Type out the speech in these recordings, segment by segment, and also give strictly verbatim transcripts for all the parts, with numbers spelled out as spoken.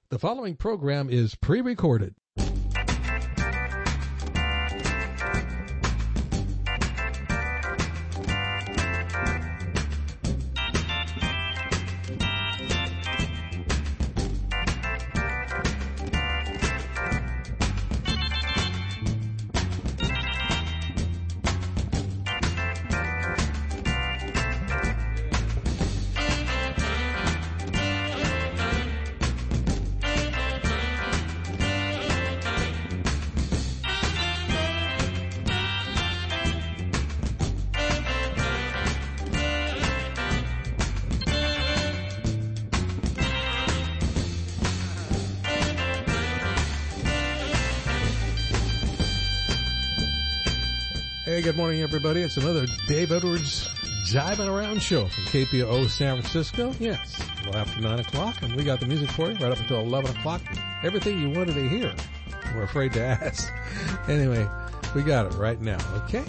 The following program is pre-recorded. Hey, good morning, everybody. It's another Dave Edwards Jiving Around show from K P O San Francisco. Yes, a little after nine o'clock, and we got the music for you right up until eleven o'clock. Everything you wanted to hear. We're afraid to ask. Anyway, we got it right now, okay?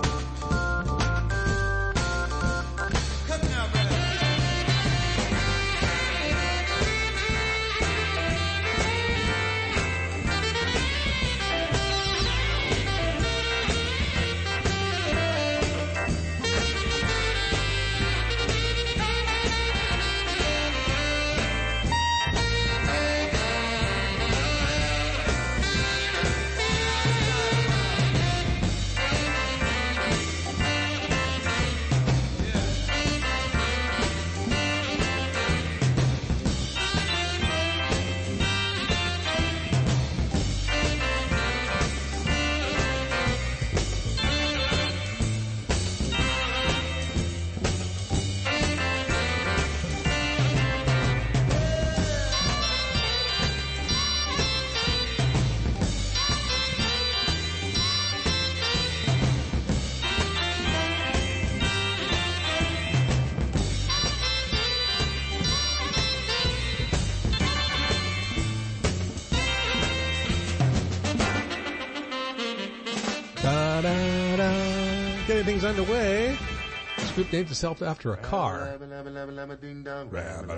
Things underway. This group named itself after a car. Ding dong.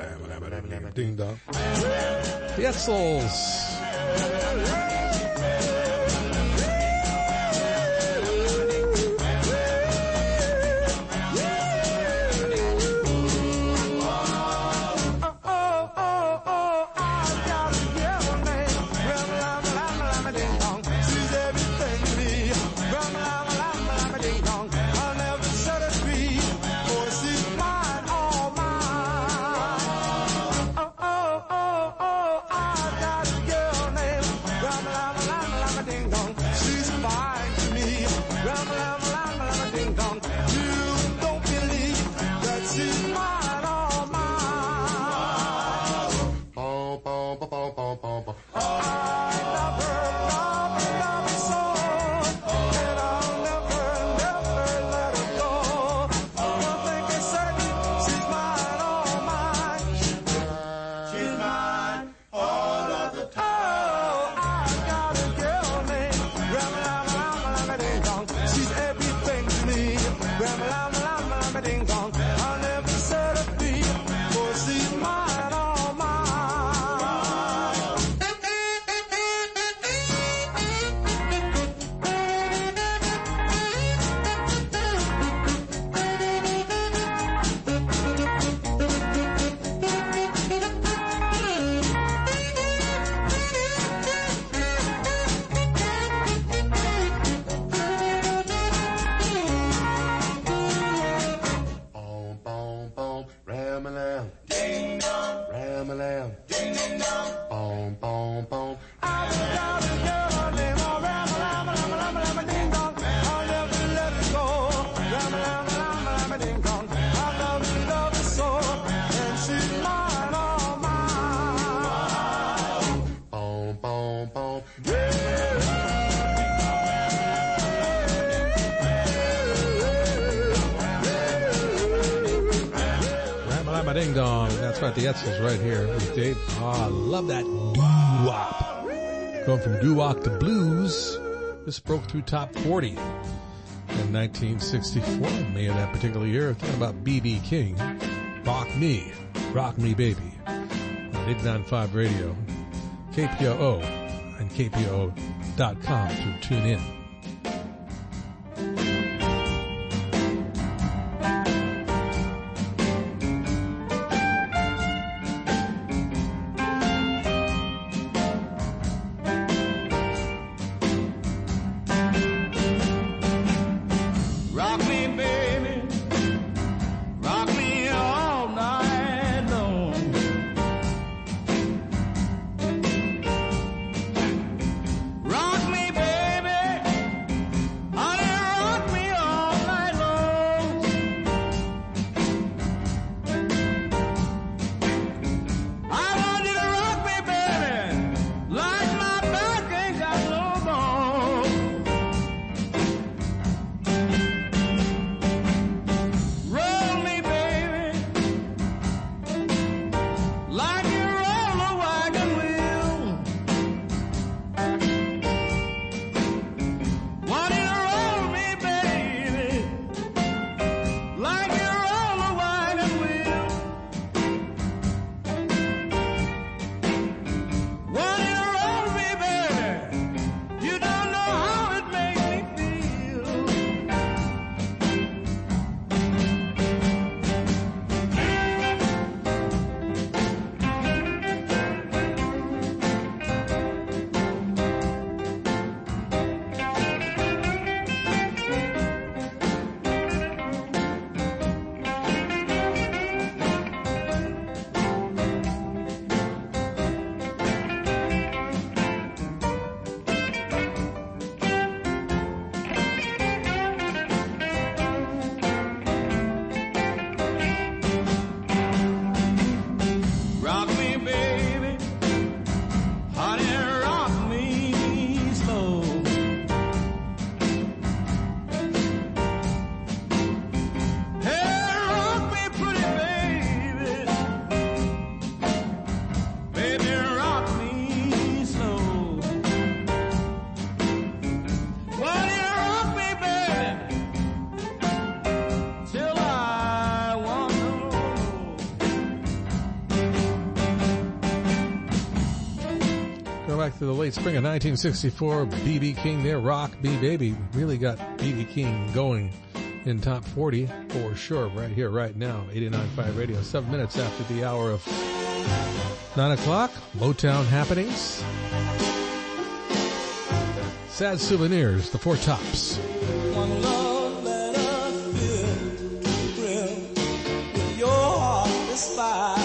The Etzels. Ding dong. That's right, the Etzels right here with Dave. Oh, I love that doo-wop. Going from doo-wop to blues. This broke through top forty in nineteen sixty-four, May of that particular year. Talking about B B King. Rock Me, Rock Me Baby. On eight ninety-five Radio. K P O O and K P O O dot com to tune in. Back to the late spring of nineteen sixty-four, B B King there, Rock Me Baby, really got B B King going in top forty for sure, right here, right now, eighty-nine point five Radio, seven minutes after the hour of nine o'clock, Motown happenings, Sad Souvenirs, the Four Tops. One love let us feel the thrill with your heart despise.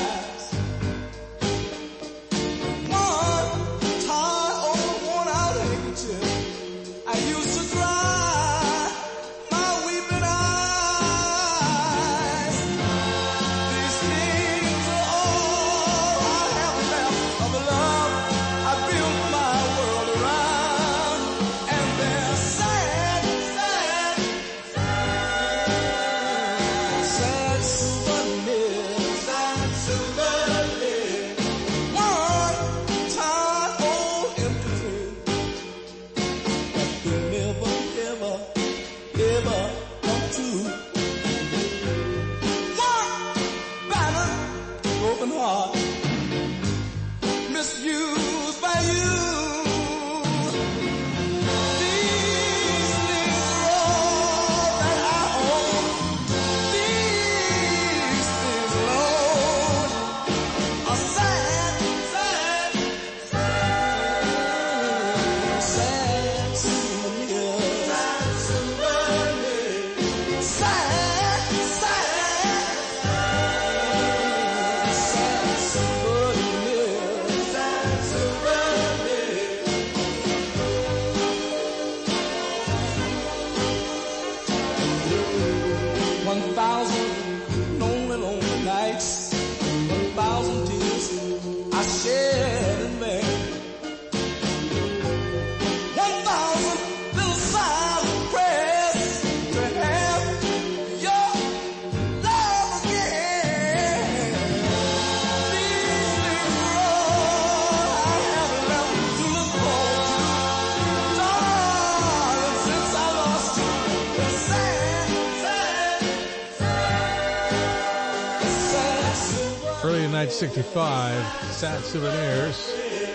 nine sixty-five, Sad Souvenirs.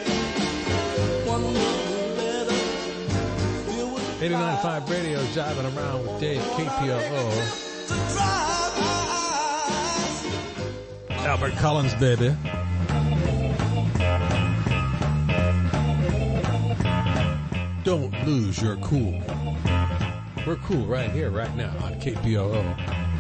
eighty-nine point five Radio, Jiving Around with Dave, K P O O. Albert Collins, baby. Don't lose your cool. We're cool right here, right now on K P O O.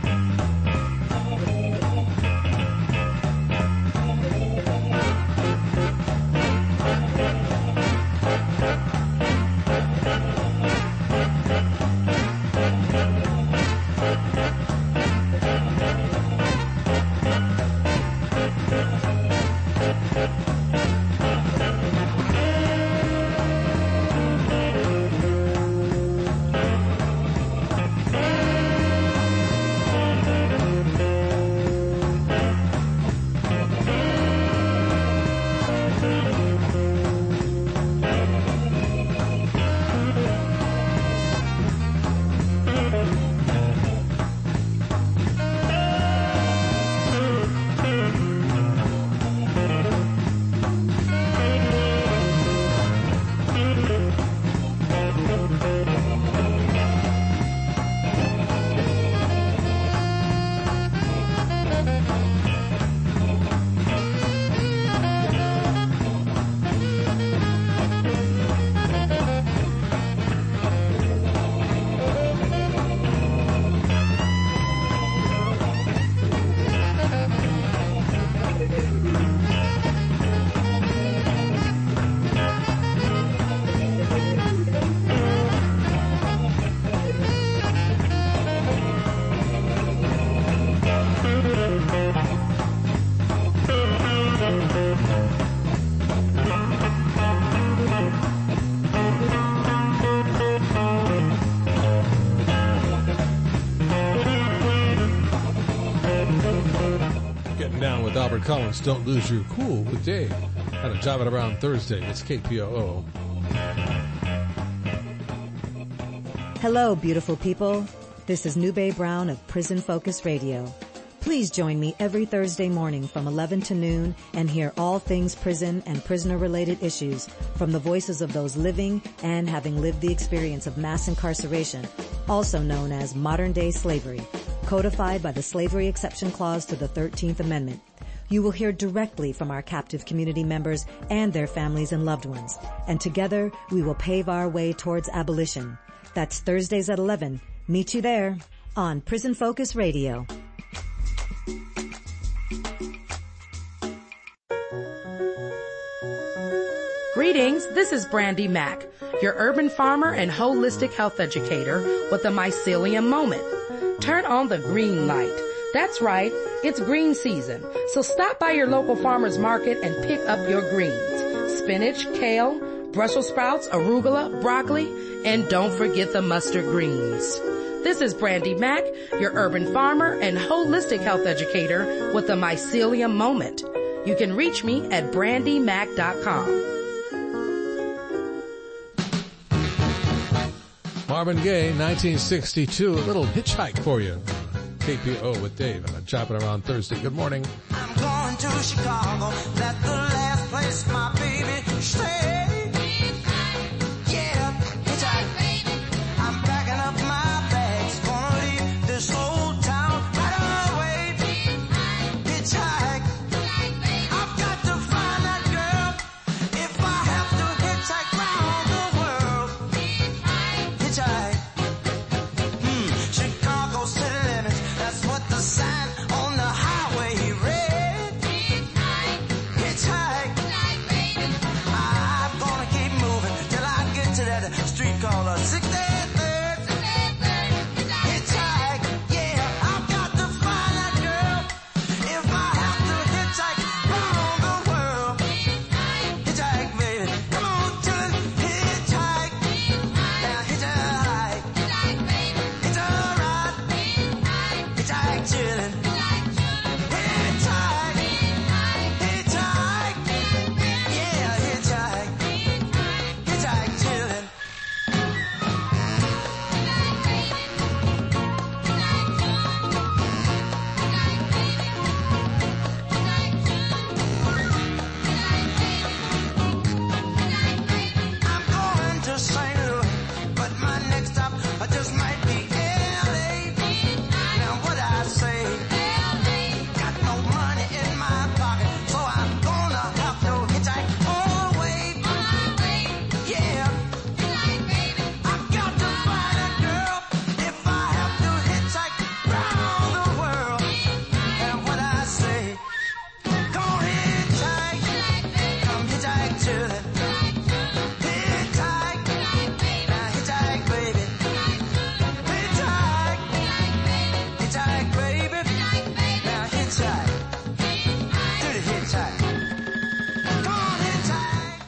Albert Collins, Don't Lose Your Cool with Dave. On a Jiving Around Thursday. It's K P O O. Hello, beautiful people. This is Nube Brown of Prison Focus Radio. Please join me every Thursday morning from eleven to noon and hear all things prison and prisoner-related issues from the voices of those living and having lived the experience of mass incarceration, also known as modern-day slavery, codified by the Slavery Exception Clause to the thirteenth Amendment. You will hear directly from our captive community members and their families and loved ones, and together we will pave our way towards abolition. That's Thursdays at eleven. Meet you there on Prison Focus Radio. Greetings, this is Brandy Mack, your urban farmer and holistic health educator with the Mycelium Moment. Turn on the green light. That's right, it's green season, so stop by your local farmer's market and pick up your greens. Spinach, kale, Brussels sprouts, arugula, broccoli, and don't forget the mustard greens. This is Brandy Mack, your urban farmer and holistic health educator with the Mycelium Moment. You can reach me at brandy mack dot com. Marvin Gaye, nineteen sixty-two, a little hitchhike for you. K P O with Dave on a Jiving Around Thursday. Good morning. I'm going to Chicago. That's the last place my baby stayed. Yeah, hitchhike. I'm packing up my bags, gonna leave this old town right away. Hitchhike. I've got to find that girl if I have to hitchhike round the world. Hitchhike. Hmm, Chicago city limits. That's what the sign on the highway read. Hitchhike. Hitchhike. I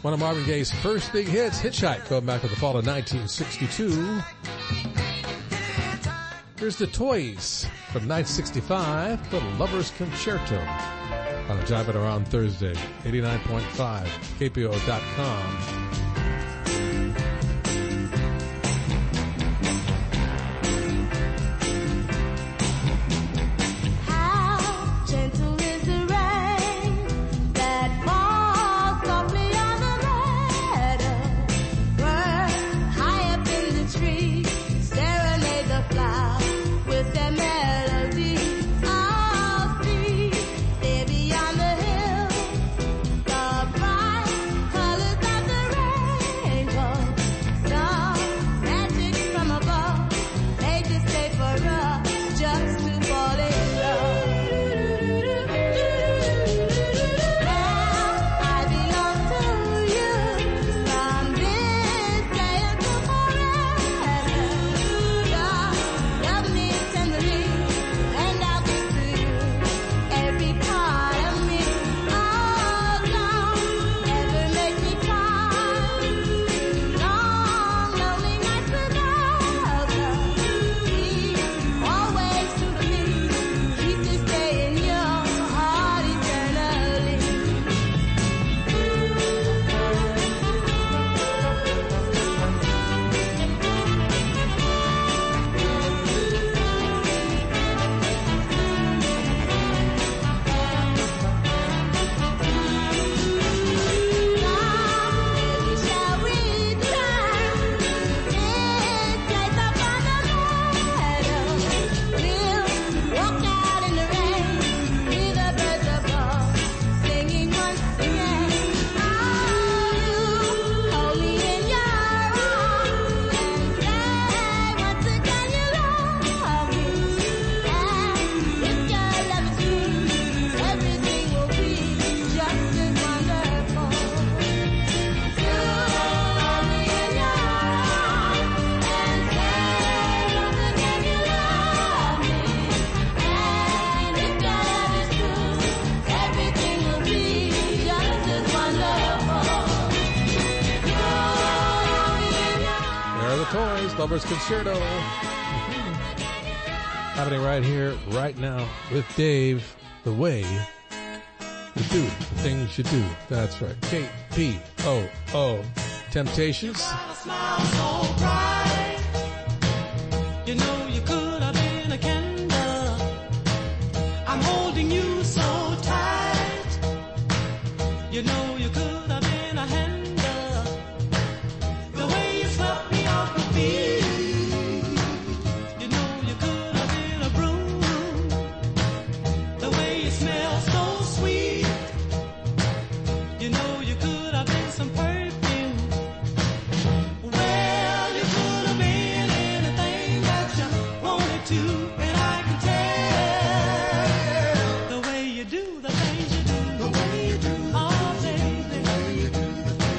One of Marvin Gaye's first big hits, Hitchhike, going back to the fall of nineteen sixty-two. Here's the Toys from nineteen sixty-five, The Lover's Concerto on a Jivin' Around Thursday, eighty-nine point five, K P O dot com. Lover's Concerto. Happening right here, right now, with Dave, the way you do it, the things you do. That's right. K P O O. Temptations. You know you could have been a candle. I'm holding you so tight. You know you could have been a handle. The way you swept me off my feet. You know you could have been a broom. The way you smell so sweet. You know you could have been some perfume. Well, you could have been anything that you wanted to, and I can tell the way you do the things you do, the way you do, oh baby, the way you do the things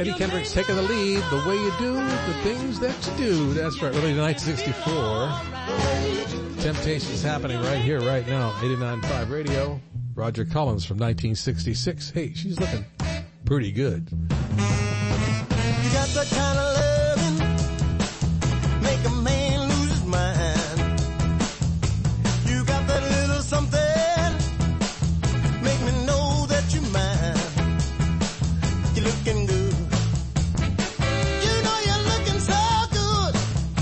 Eddie Kendrick's taking the lead, the way you do, the things that you do. That's right, early nineteen sixty-four. Temptations happening right here, right now. eighty-nine point five Radio. Roger Collins from nineteen sixty-six. Hey, she's looking pretty good. You got the kind of loving make a man lose his mind. You got that little something make me know that you're mine. You're looking good. You know you're looking so good.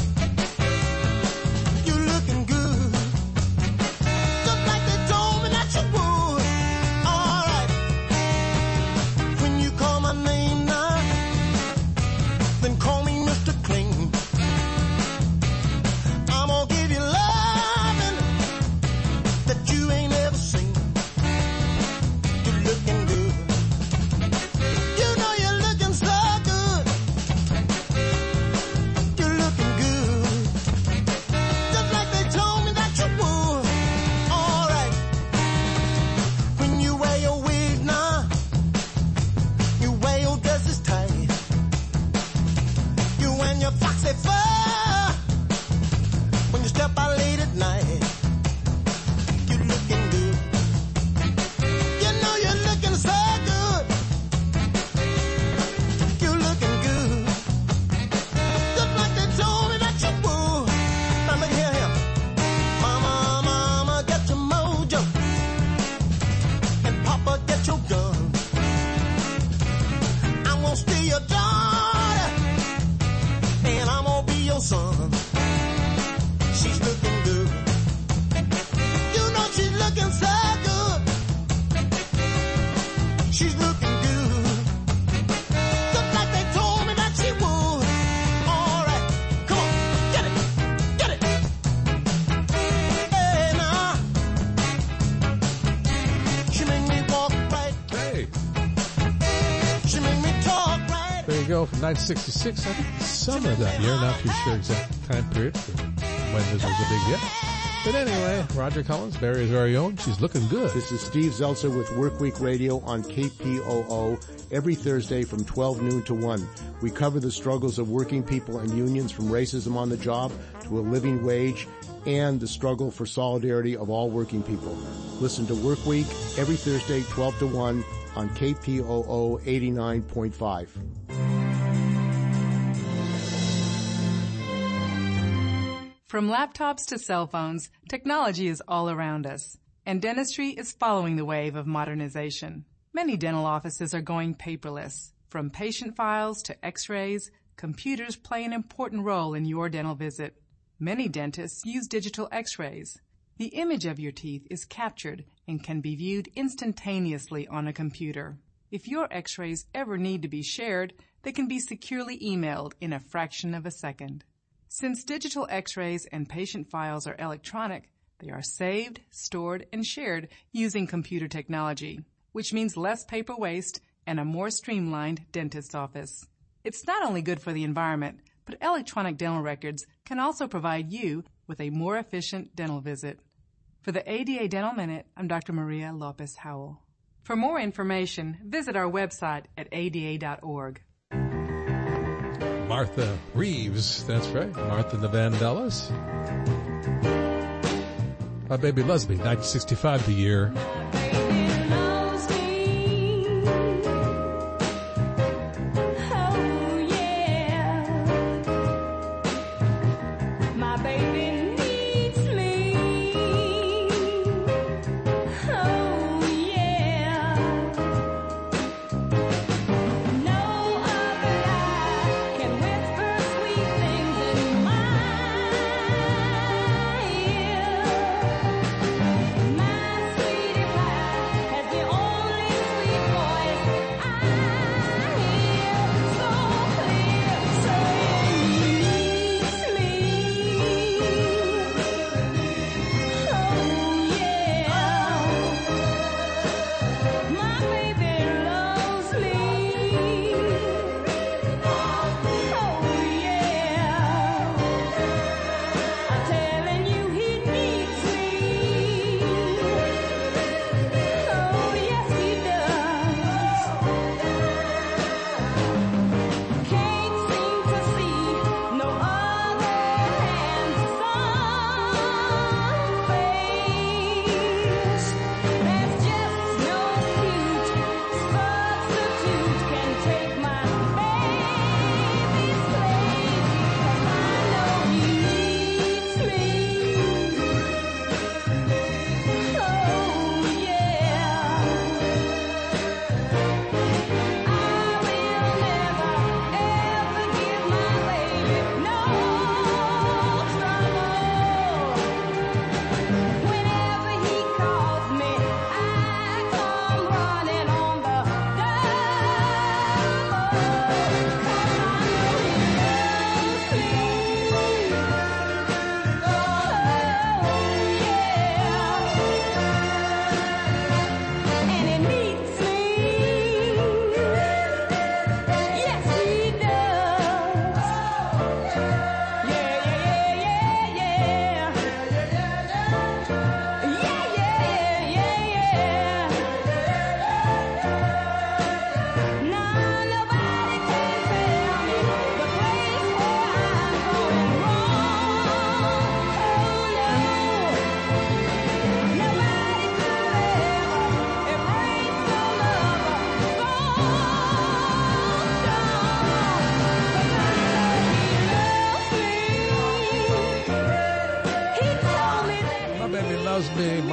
You're looking good. Just like they told me that you would. All right. When you call my name now, then call me Mister Clean. I'm gonna give you loving that you ain't ever seen. You're looking good. You know you're looking so good. You're looking good. Just like they told me that you would. All right. When you wear your wig now, you wear your dresses tight. You and your foxy fur. When you step out late at night, you're looking good. You know you're looking so good. You're looking good. Just like they told me that you would. Now look here, here. Mama, mama, get your mojo. And Papa, get your gun. I'm gonna steal your daughter. And I'm gonna be your son. She's looking good. You know she's looking so good. She's looking good. Just like they told me that she would. All right. Come on. Get it. Get it. Hey, now. She make me walk right. Hey, She make me talk right. there you go, from nineteen sixty-six. I think the summer of that year. Not too sure exact time period for when this was a big hit. But anyway, Roger Collins, Barry's very own. She's looking good. This is Steve Zeltzer with Workweek Radio on K P O O every Thursday from twelve noon to one. We cover the struggles of working people and unions, from racism on the job to a living wage, and the struggle for solidarity of all working people. Listen to Workweek every Thursday, twelve to one on K P O O eighty-nine point five. From laptops to cell phones, technology is all around us, and dentistry is following the wave of modernization. Many dental offices are going paperless. From patient files to x-rays, computers play an important role in your dental visit. Many dentists use digital x-rays. The image of your teeth is captured and can be viewed instantaneously on a computer. If your x-rays ever need to be shared, they can be securely emailed in a fraction of a second. Since digital x-rays and patient files are electronic, they are saved, stored, and shared using computer technology, which means less paper waste and a more streamlined dentist's office. It's not only good for the environment, but electronic dental records can also provide you with a more efficient dental visit. For the A D A Dental Minute, I'm Doctor Maria Lopez Howell. For more information, visit our website at A D A dot org. Martha Reeves, that's right, Martha and the Vandellas. My Baby Loves Me, nineteen sixty-five, the year. My sweetie pie.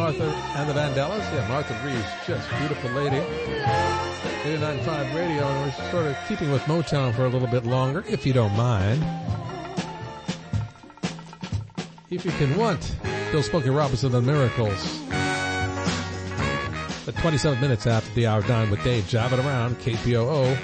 Martha and the Vandellas. Yeah, Martha Reeves, just beautiful lady. eighty-nine point five radio, and we're sort of keeping with Motown for a little bit longer, if you don't mind. If you can want, Bill Smokey Robinson and the Miracles. At twenty-seven minutes after the hour, Dine with Dave, jiving around, K P O O.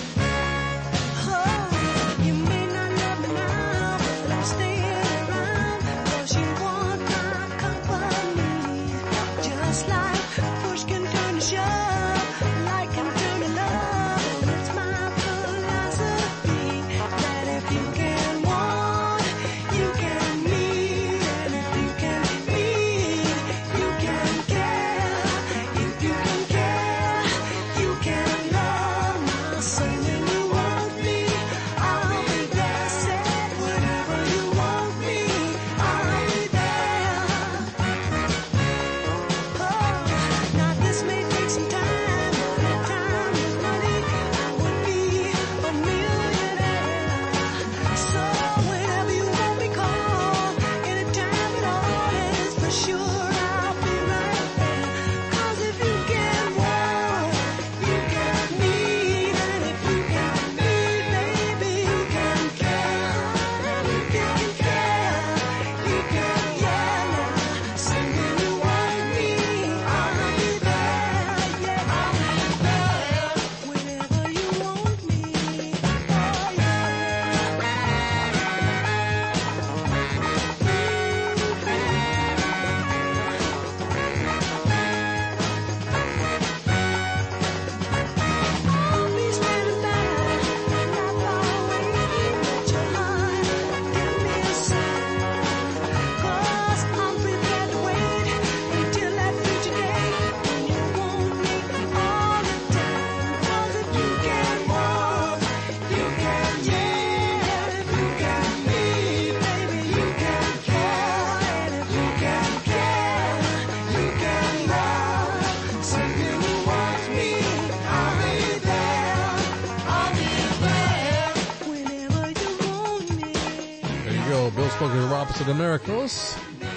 To the Miracles.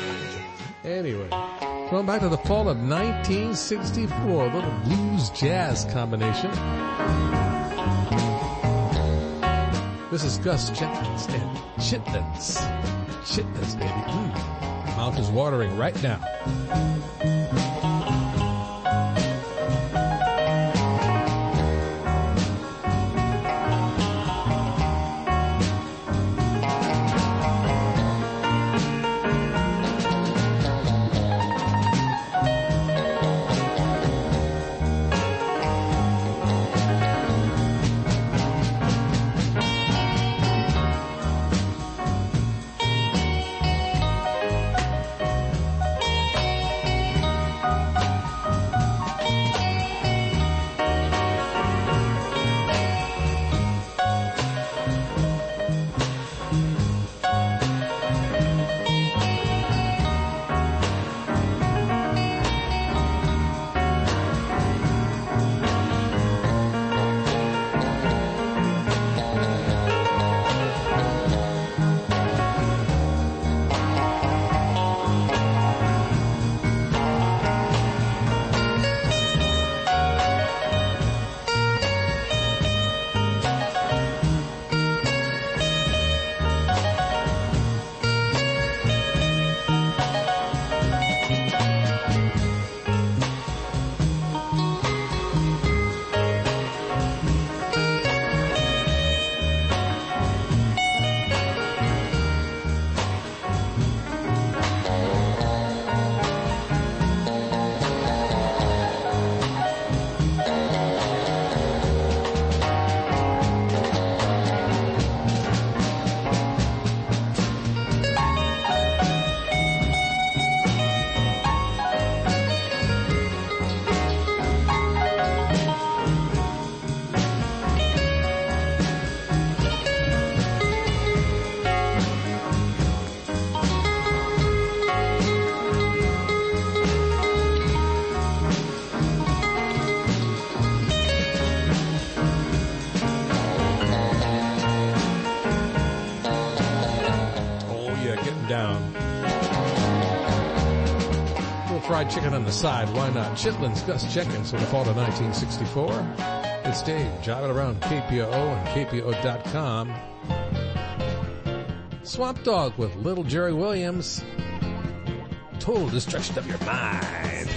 Anyway, going back to the fall of nineteen sixty-four, a little blues jazz combination. This is Gus Chitlins and Chitlins. Chitlins, baby. Mm. My mouth is watering right now. fried chicken on the side. Why not? Chitlins Best Chicken, so the fall of nineteen sixty-four. It's Dave, driving around K P O O and K P O dot com. Swamp Dogg with Little Jerry Williams. Total destruction of your mind.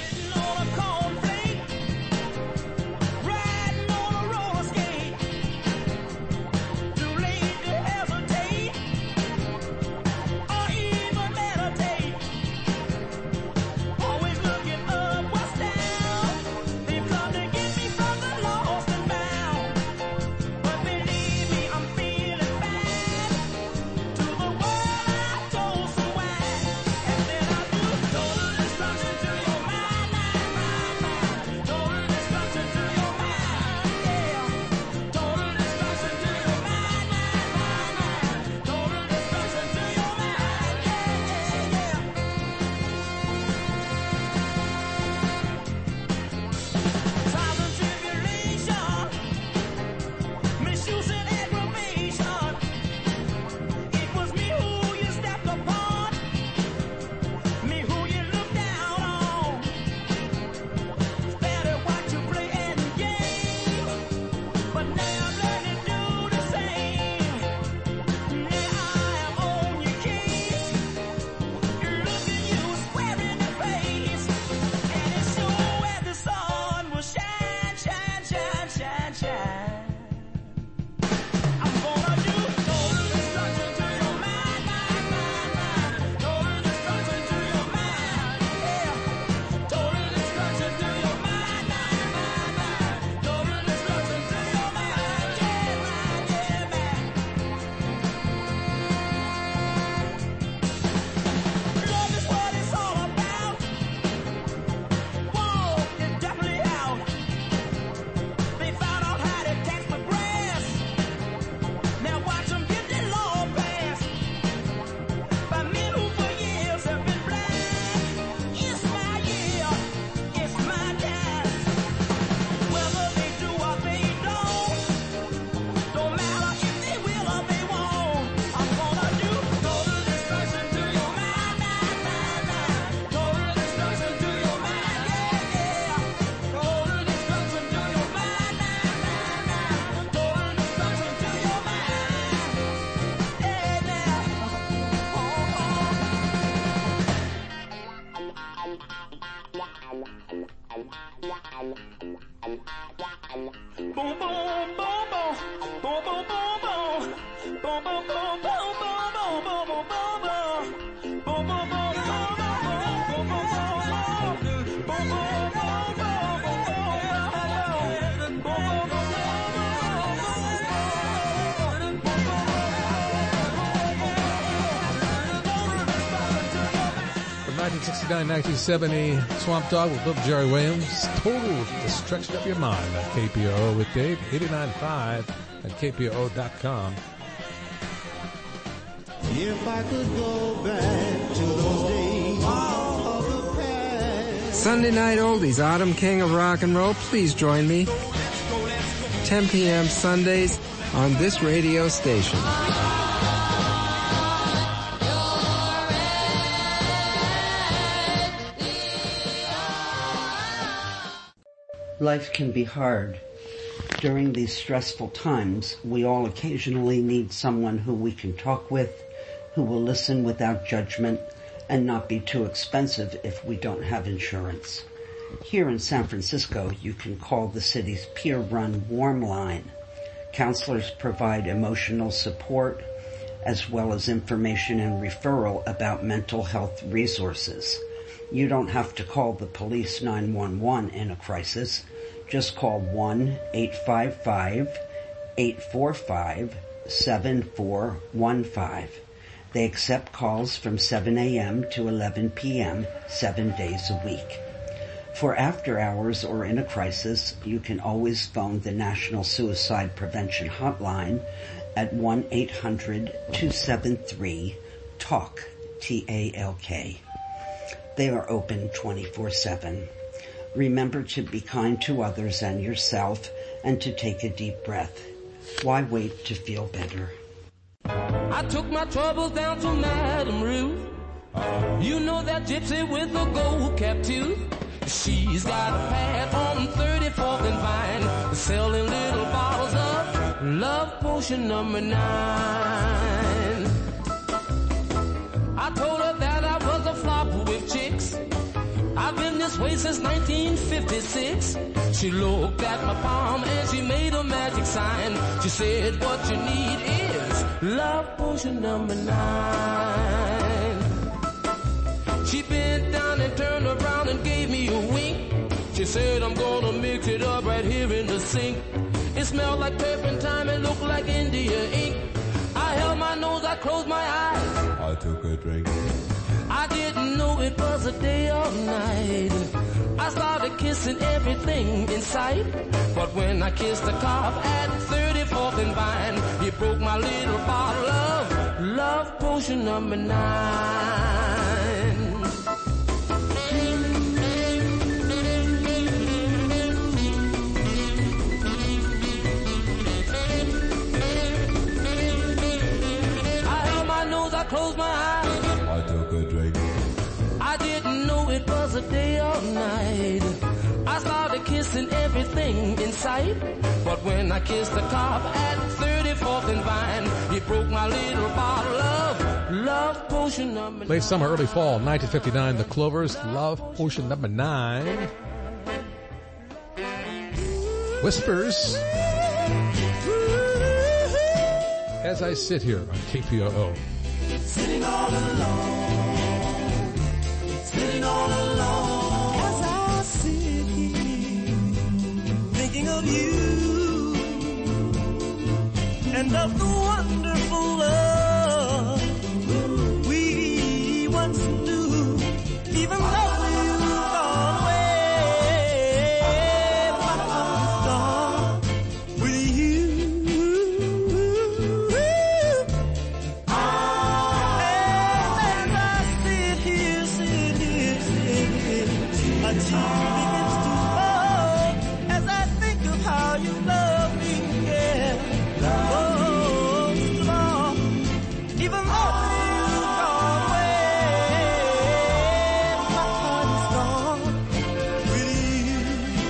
nineteen sixty-nine nineteen seventy, Swamp Dogg with Little Jerry Williams. Total destruction of your mind on K P O O with Dave, eighty-nine point five at K P O O dot com. If I could go back to those days of the past. Sunday Night Oldies, Autumn King of Rock and Roll. Please join me. ten p.m. Sundays on this radio station. Life can be hard. During these stressful times, we all occasionally need someone who we can talk with, who will listen without judgment, and not be too expensive if we don't have insurance. Here in San Francisco, you can call the city's peer-run Warm Line. Counselors provide emotional support, as well as information and referral about mental health resources. You don't have to call the police nine one one in a crisis. Just call one eight five five, eight four five, seven four one five. They accept calls from seven a.m. to eleven p.m. seven days a week. For after hours or in a crisis, you can always phone the National Suicide Prevention Hotline at one eight hundred, two seven three, TALK, T A L K. They are open twenty-four seven. Remember to be kind to others and yourself and to take a deep breath. Why wait to feel better? I took my troubles down to Madame Ruth. You know that gypsy with the gold cap too? She's got a pad on thirty-fourth and Vine, selling little bottles of love potion number nine. I told her that I was a flop with chicks. I've been this way since nineteen fifty-six. She looked at my palm and she made a magic sign. She said, what you need is love potion number nine. She bent down and turned around and gave me a wink. She said, I'm gonna mix it up right here in the sink. It smelled like turpentine and looked like India ink. I held my nose, I closed my eyes. I took a drink. I didn't know it was a day or night. I started kissing everything in sight. But when I kissed the cop at thirty-fourth and Vine, he broke my little bottle of love potion number nine. I closed my eyes. I took a drink. I didn't know it was a day or night. I started kissing everything in sight. But when I kissed the cop at thirty-fourth and Vine, he broke my little bottle of love potion number nine. Late summer, early fall, nineteen fifty-nine, the Clovers, love potion number nine. Whispers. As I sit here on K P O O. Sitting all alone, sitting all alone, as I sit here, thinking of you, and of the wonderful love we once knew, even though you've gone away, my heart is gone with you. My tears begins to fall as I think of how you love me, yeah. Most of all, even though you've gone away, my heart is gone with you.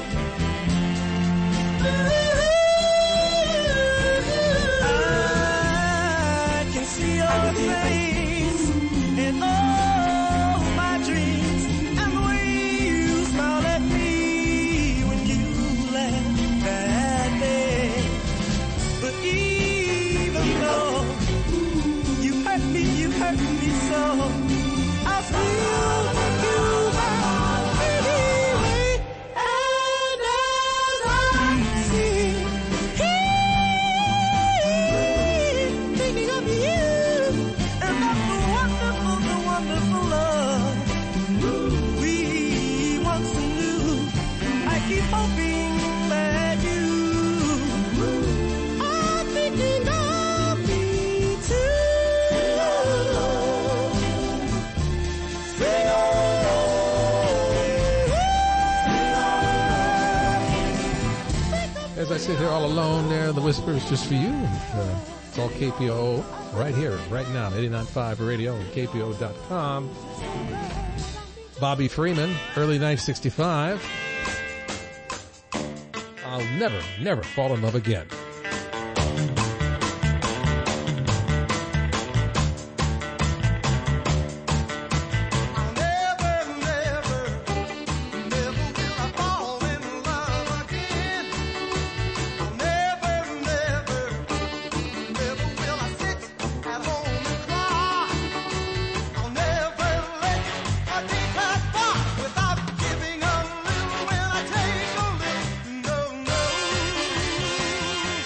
I can see your face in all my dreams, and the way you smile at me when you laugh at me. But even though you hurt me, you hurt me so, I still think you are anyway. And as I sit here thinking of you and of the wonderful, the wonderful love we once knew, I keep hoping that you are thinking of me too. Sing As I sit here all alone there, the Whispers just for you. Uh, it's all K P O O right here, right now, eighty-nine point five radio and K P O dot com. Bobby Freeman, early nineteen sixty-five. I'll never, never fall in love again. without giving a little when I take a little. No, no.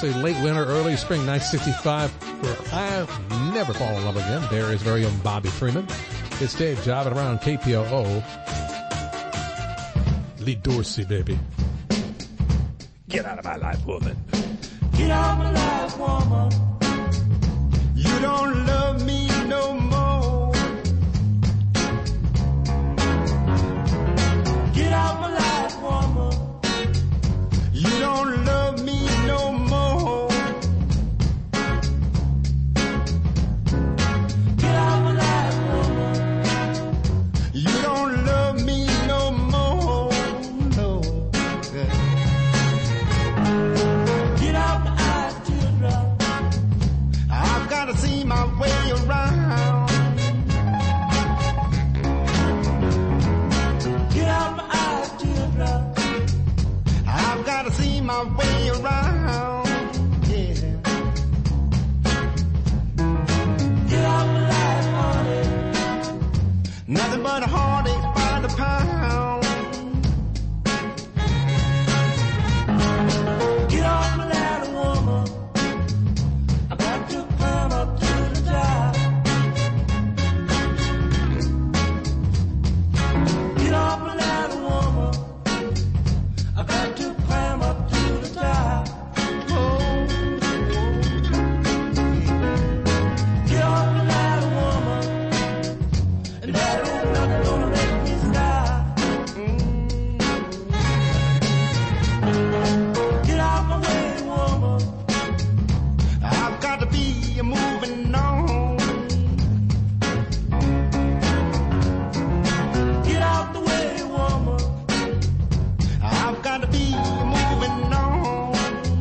especially late winter, early spring, nineteen sixty-five, for I'll Never Fall in Love Again. There is very own Bobby Freeman. It's Dave jiving around K P O O. Lee Dorsey, baby. Get out of my life, woman. Get out of my life, woman. You don't love me no more. Get out of my life, woman. You don't love me no more. Get out of my life, woman. You don't love me no more. No. Get out my eyes, teardrop. I've got to see my way around. Get out my eyes, teardrop. I've got to see my way around. Yeah. Get out my life, honey. Nothing but a heartache by the pound. Get off my ladder, woman. I got to climb up to the top. Get off my ladder, woman. I got to climb up to the top. Oh. Get off my ladder, woman. And that ain't nothing gonna make me stop. Mm. Get out my way, woman. I've got to be moving on. Get out the way, woman. I've got to be moving on.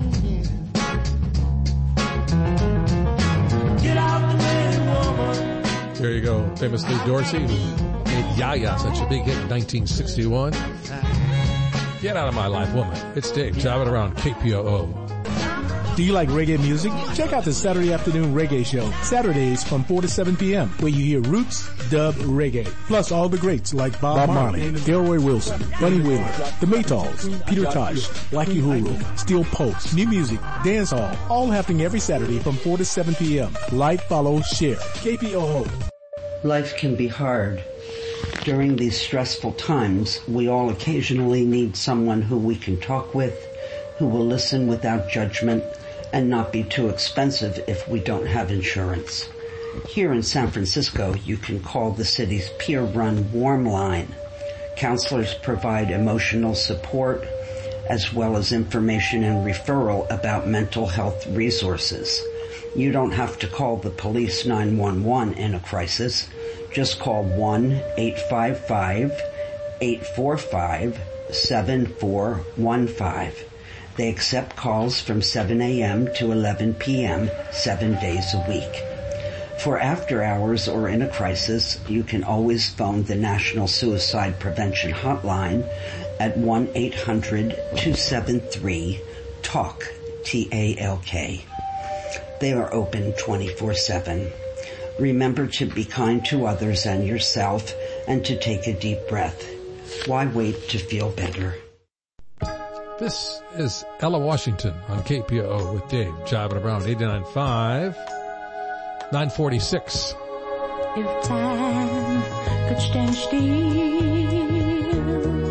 Yeah. Get out the way, woman. There you go. Famous Lee Dorsey, who made Yaya such a big hit in nineteen sixty-one. Get out of my life, woman. It's Dave jiving around K P O O. Do you like reggae music? Check out the Saturday Afternoon Reggae Show, Saturdays from four to seven p.m., where you hear roots, dub, reggae, plus all the greats like Bob, Bob Marley, Delroy Wilson, Bunny Wheeler, The Maytals, Peter Tosh, Blackie Huru, Steel Post, new music, dance hall, all happening every Saturday from four to seven p.m. Like, follow, share. K P O O. Life can be hard. During these stressful times, we all occasionally need someone who we can talk with, who will listen without judgment, and not be too expensive if we don't have insurance. Here in San Francisco, you can call the city's peer-run Warm Line. Counselors provide emotional support as well as information and referral about mental health resources. You don't have to call the police nine one one in a crisis. Just call one eight five five, eight four five, seven four one five. They accept calls from seven a.m. to eleven p.m. seven days a week. For after hours or in a crisis, you can always phone the National Suicide Prevention Hotline at one eight hundred, two seven three, TALK, T A L K. They are open twenty-four seven. Remember to be kind to others and yourself and to take a deep breath. Why wait to feel better? This is Ella Washington on K P O O with Dave jiving around eighty-nine point five, nine forty-six. If time could stand still,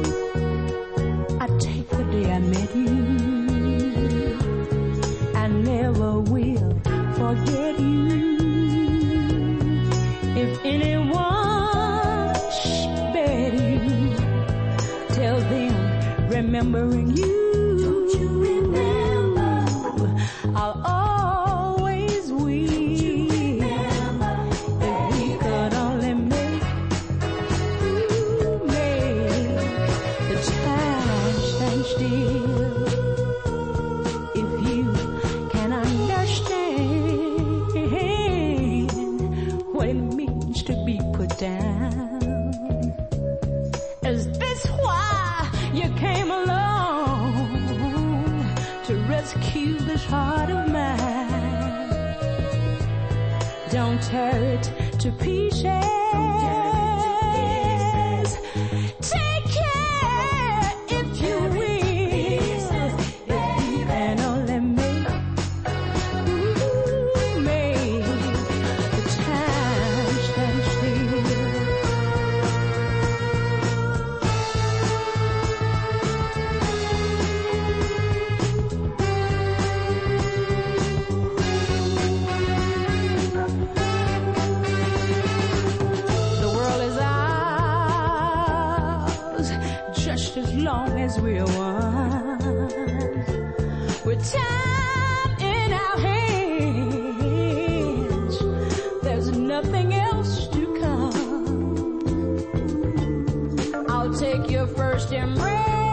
I'd take the day I met you. I never will forget you. If anyone spared you, tell them remembering you. I'll always wish if we could only make, make the time stand still. If you can understand what it means to be put down, is this why you came along to rescue this heart of mine? Don't tear it to pieces. Take care if you will. If you can only make we're one. With time in our hands, there's nothing else to come. I'll take your first embrace.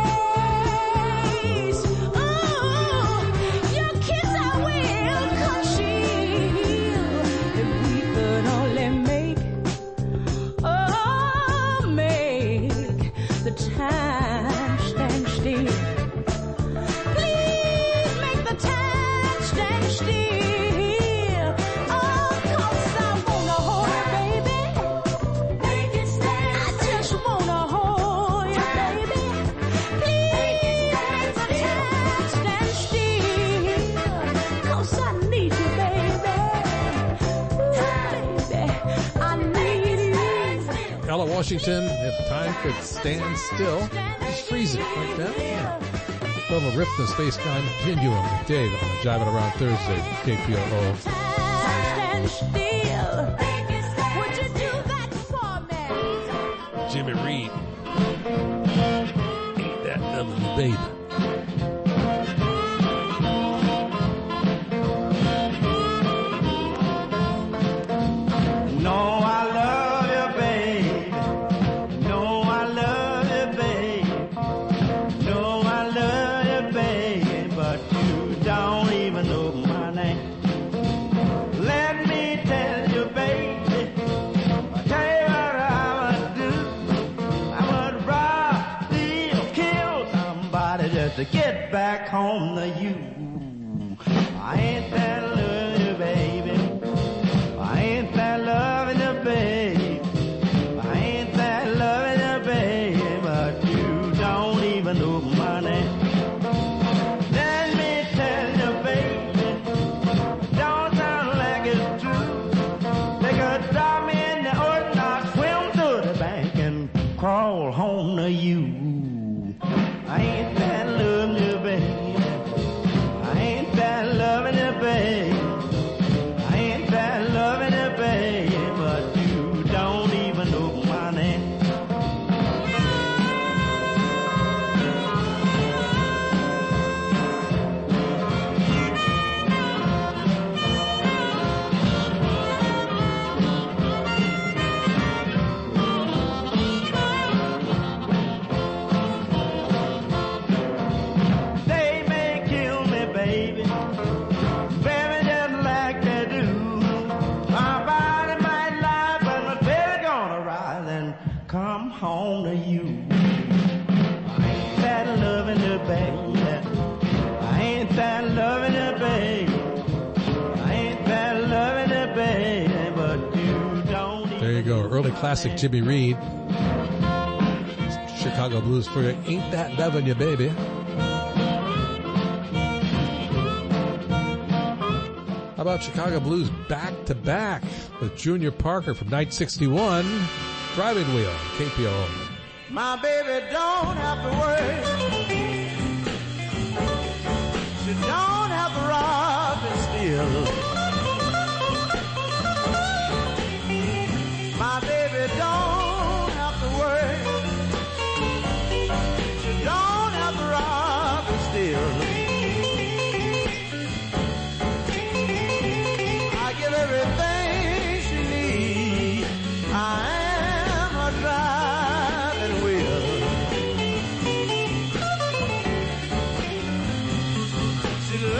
Washington, if time could stand still, just freeze it like that. Yeah. Little riff the space-time continuum with Dave on the Jiving Around Thursday, K P O O. Jimmy Reed. Ain't that lovely, baby? To get back home to you. I ain't that loving you, baby. I ain't that loving you, baby. I ain't that loving you, baby. But you don't even know my name. Let me tell you, baby, don't sound like it's true. They could drop me in the ocean, I'll swim to the bank and crawl home to you. I ain't that loving you, baby. I ain't that loving you, baby. I ain't that loving you, baby. But you don't even know my name. Home to you. I ain't that loving you, baby. I ain't that loving you, baby. I ain't that loving you, baby. But you don't. There you go. Early classic Jimmy Reed. Chicago Blues for you. Ain't that loving you, baby. How about Chicago Blues back to back with Junior Parker from nineteen sixty-one? Driving Wheel, K P O O. My baby don't have to worry. She don't have to rob and steal. My baby don't have to worry. She don't have to rob and steal. I give everything she needs. I driving wheel. She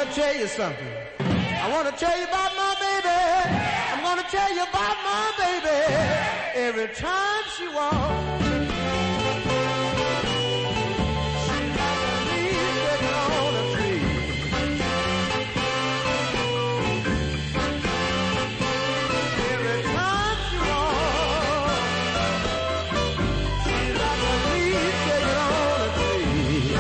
to tell you something. I want to tell you about my baby. I'm going to tell you about my baby. Every time she walks, she's like a leaf sitting on a tree. Every time she walks, she's like a leaf sitting on a tree.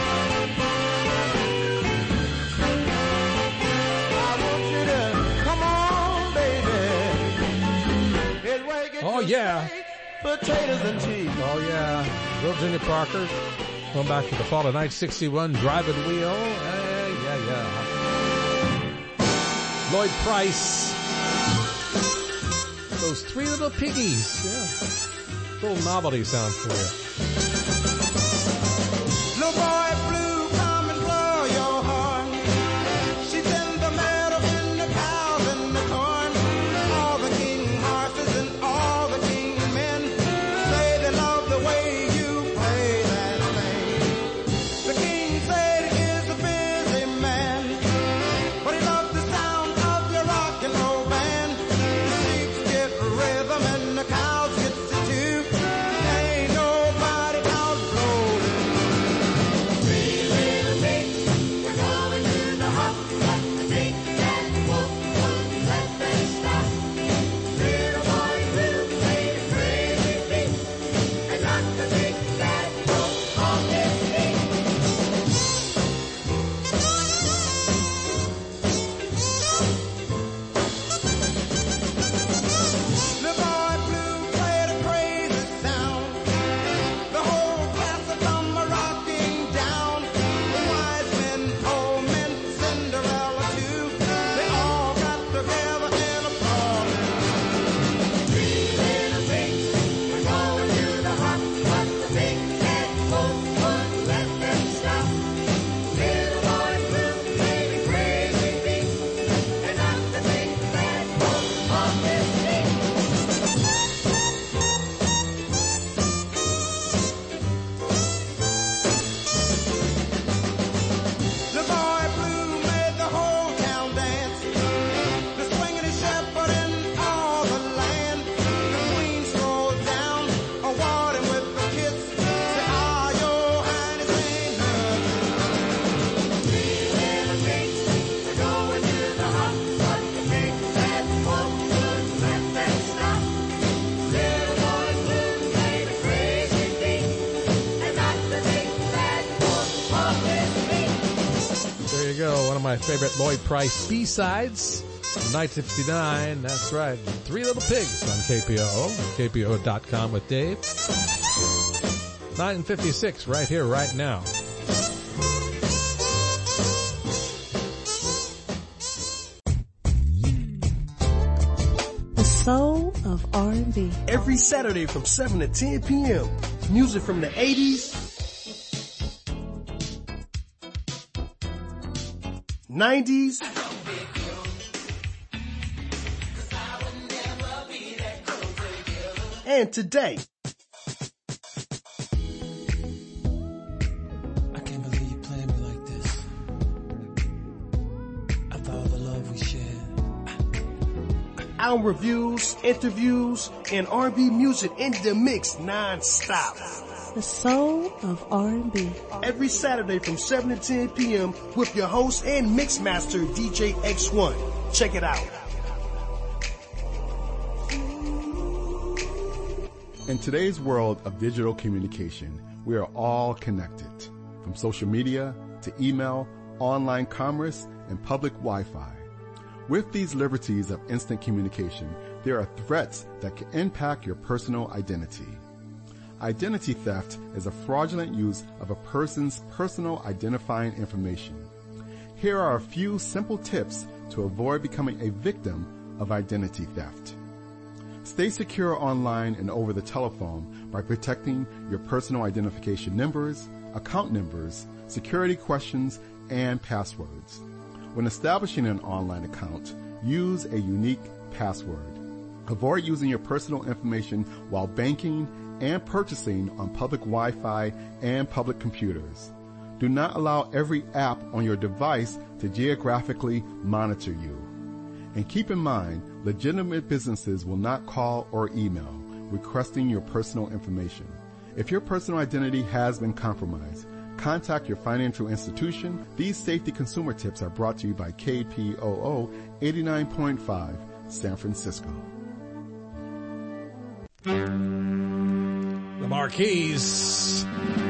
I want you to come on, baby. Here's where you get Oh, your yeah. steak, potatoes and cheese. Oh, yeah. Virginia Parker. Going back to the fall of nineteen sixty-one, Driving Wheel. Hey, yeah, yeah. Lloyd Price. Those three little piggies. Yeah. Little novelty sound for you. Little boy blue, come and blow your horn. She's in the meadow, in the cows, in the corn. All the king horses and all the king men say they love the way you play that thing. The king said he is a busy man, but he loves the sound of your rock and roll band. The sheep get rhythm and the cows get it too. Ain't nobody out blowing. The boy blue played a crazy sound. The whole class of them are rocking down. The wise men, old men, Cinderella too. They all got together and applauded. Three little pigs were going to the hut, but the big cat won't let them stop. Little boy blue made a crazy beat, and not the big bad wolf on his feet. The boy blue made the whole town dance. The swinging shepherd in all the land. The queen strolled down, a walking with the kids. Say, ah, your highness ain't nothing. Three little pigs were going to the hut, but the big bad wolf wouldn't let them stop. Little boy blue made a crazy beat, and knocked the big bad wolf off his feet. There you go. One of my favorite Lloyd Price B-sides from nineteen fifty-nine. That's right. Three Little Pigs on K P O O. K P O O dot com with Dave. nine fifty-six right here, right now. The soul of R and B. Every Saturday from seven to ten p.m. Music from the eighties, nineties, and today. I can't believe you playing me like this. After all the love we shared. Album reviews, interviews, and R and B music in the mix non-stop. The soul of R and B. Every Saturday from seven to ten p.m. with your host and mix master D J X one. Check it out. In today's world of digital communication, we are all connected. From social media to email, online commerce, and public Wi-Fi. With these liberties of instant communication, there are threats that can impact your personal identity. Identity theft is a fraudulent use of a person's personal identifying information. Here are a few simple tips to avoid becoming a victim of identity theft. Stay secure online and over the telephone by protecting your personal identification numbers, account numbers, security questions, and passwords. When establishing an online account, use a unique password. Avoid using your personal information while banking and purchasing on public Wi-Fi and public computers. Do not allow every app on your device to geographically monitor you. And keep in mind, legitimate businesses will not call or email requesting your personal information. If your personal identity has been compromised, contact your financial institution. These safety consumer tips are brought to you by K P O O eighty-nine point five, San Francisco. The Marquis.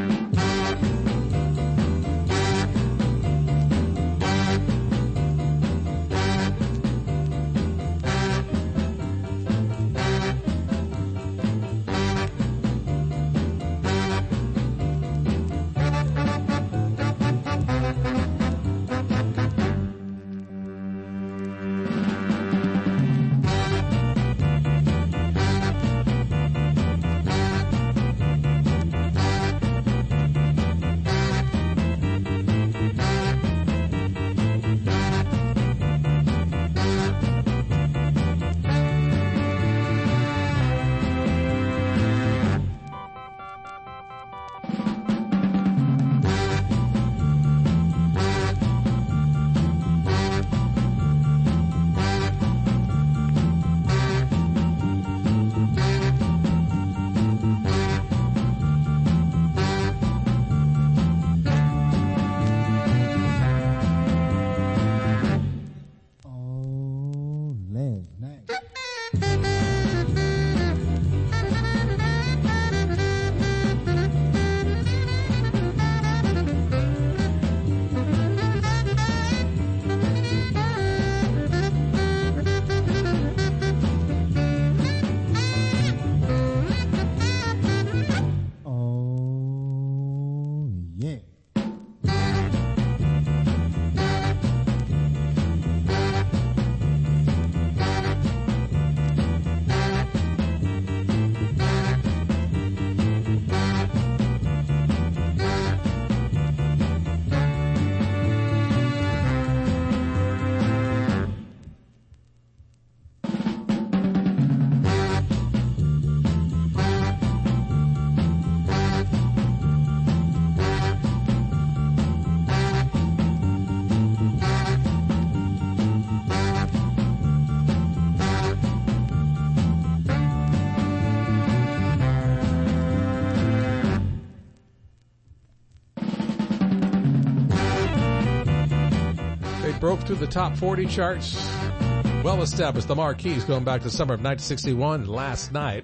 Broke through the top forty charts. Well established, the Marquis, going back to summer of nineteen sixty-one. Last night,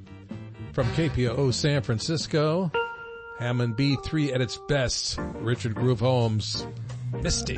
from K P O O San Francisco, Hammond B three at its best. Richard Groove Holmes, Misty.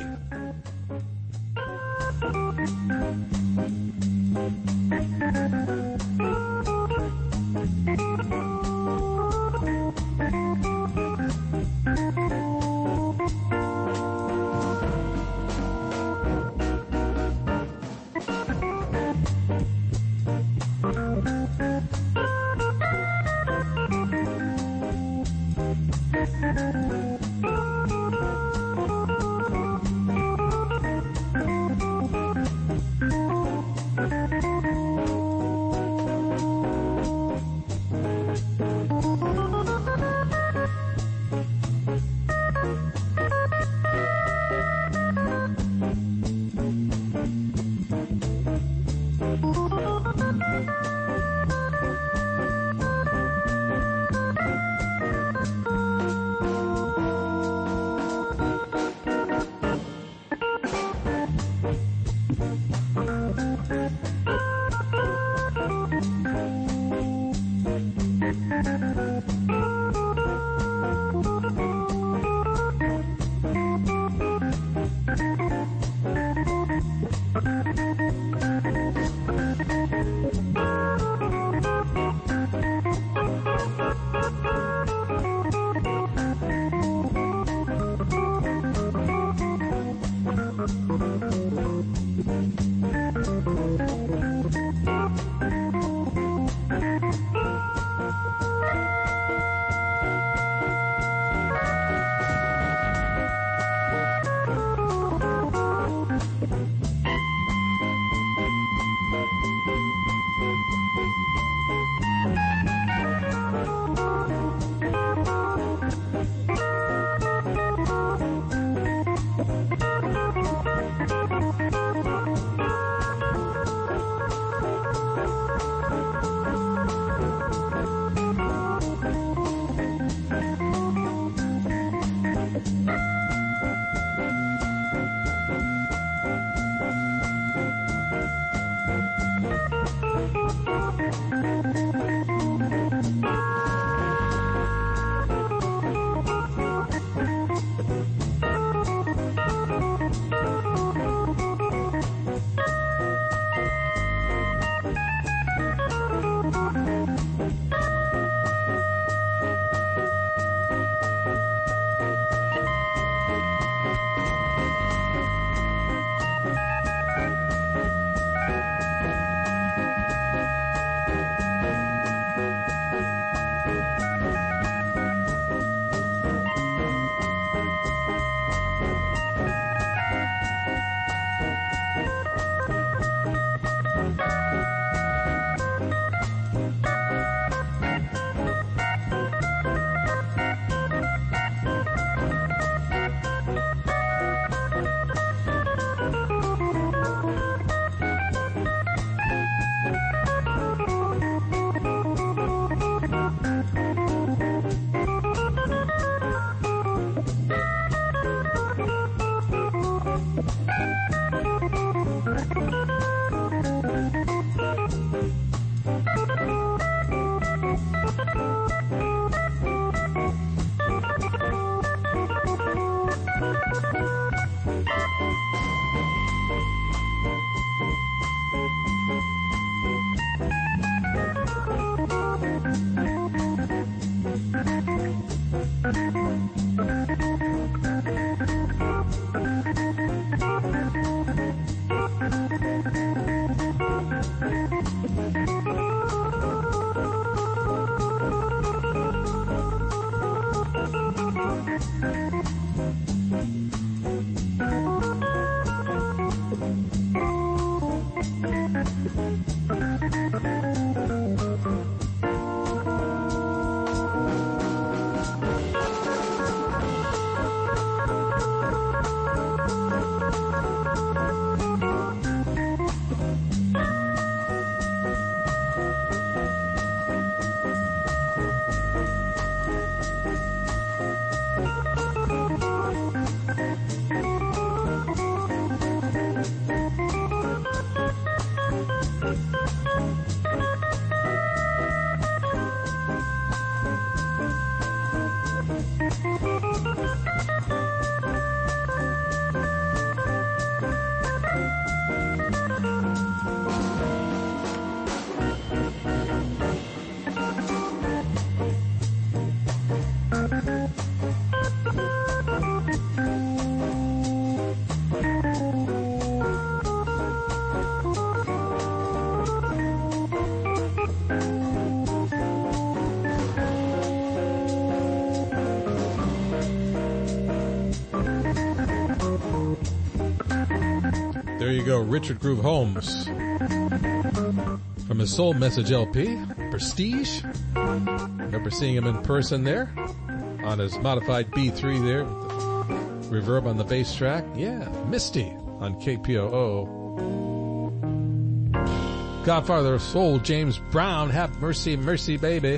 There you go, Richard Groove Holmes. From his Soul Message L P, Prestige. Remember seeing him in person there on his modified B three there with the reverb on the bass track. Yeah, Misty on K P O O. Godfather of Soul, James Brown, Have Mercy, Mercy Baby.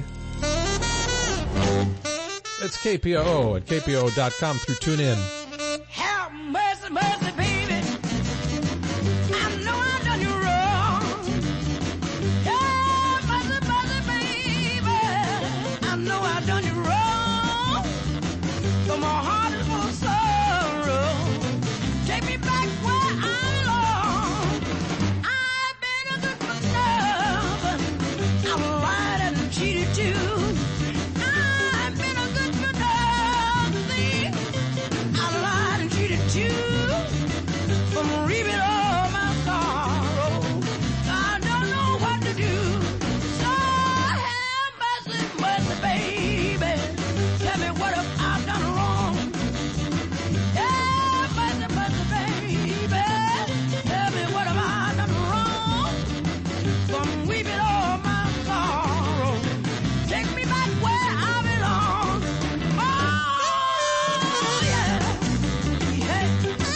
It's K P O O at K P O O dot com through TuneIn. Have mercy, mercy, baby. I know I done you wrong. Have mercy, mercy, baby. I know I done you wrong. But my heart is full of sorrow. Take me back where I belong. I've been a good for love. I've lied and cheated too. I've been a good for nothing. I lied and cheated too. From reaping all my sorrow, I don't know what to do. So have mercy, mercy, baby. Tell me what have I done wrong? Have mercy, mercy, baby. Tell me what have I done wrong? From weeping all my sorrow, take me back where I belong. Oh, yeah. Hey.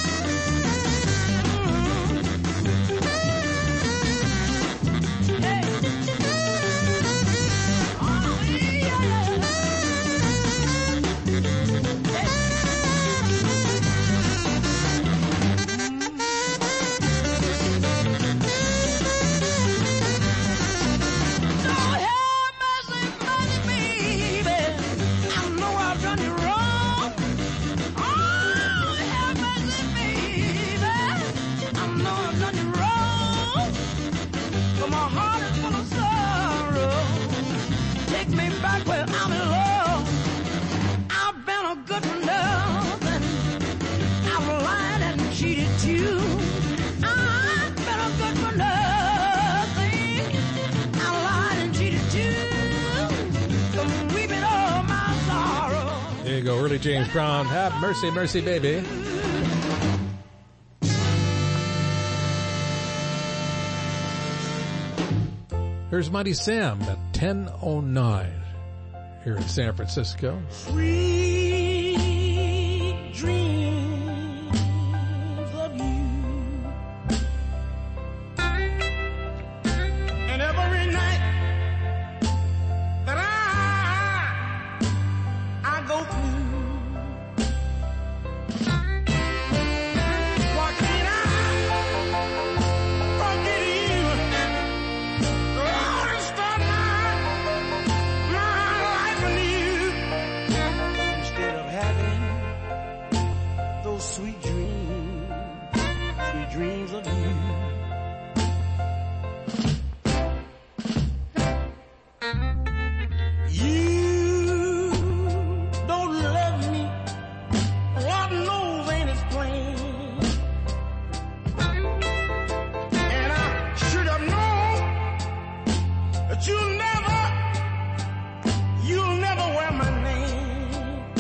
Back where I belong. I've been a good for nothing. I've lied and cheated too. I've been a good for nothing. I lied and cheated too. From weeping all my sorrow. There you go, early James Brown. Have mercy, mercy, baby. Here's Mighty Sam at ten oh nine here in San Francisco. Sweet dreams of you. And every night that I, I go through, why can't I forget you? Lord, and start my, my life anew. Instead of having those sweet dreams, sweet dreams of you. You don't love me, Lord knows ain't it plain. And I should have known that you'll never, you'll never wear my name.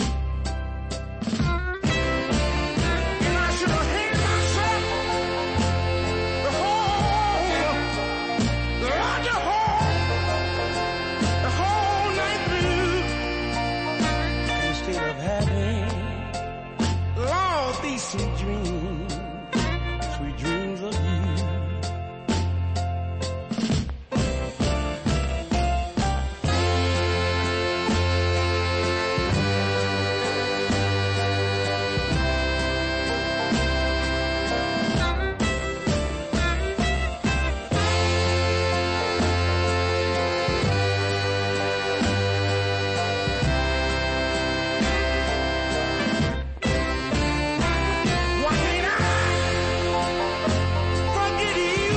And I should have hated myself the whole, Lord, the whole, the whole night through. Instead of having, Lord, these sweet dreams, sweet dreams of you. Why can't I forget you?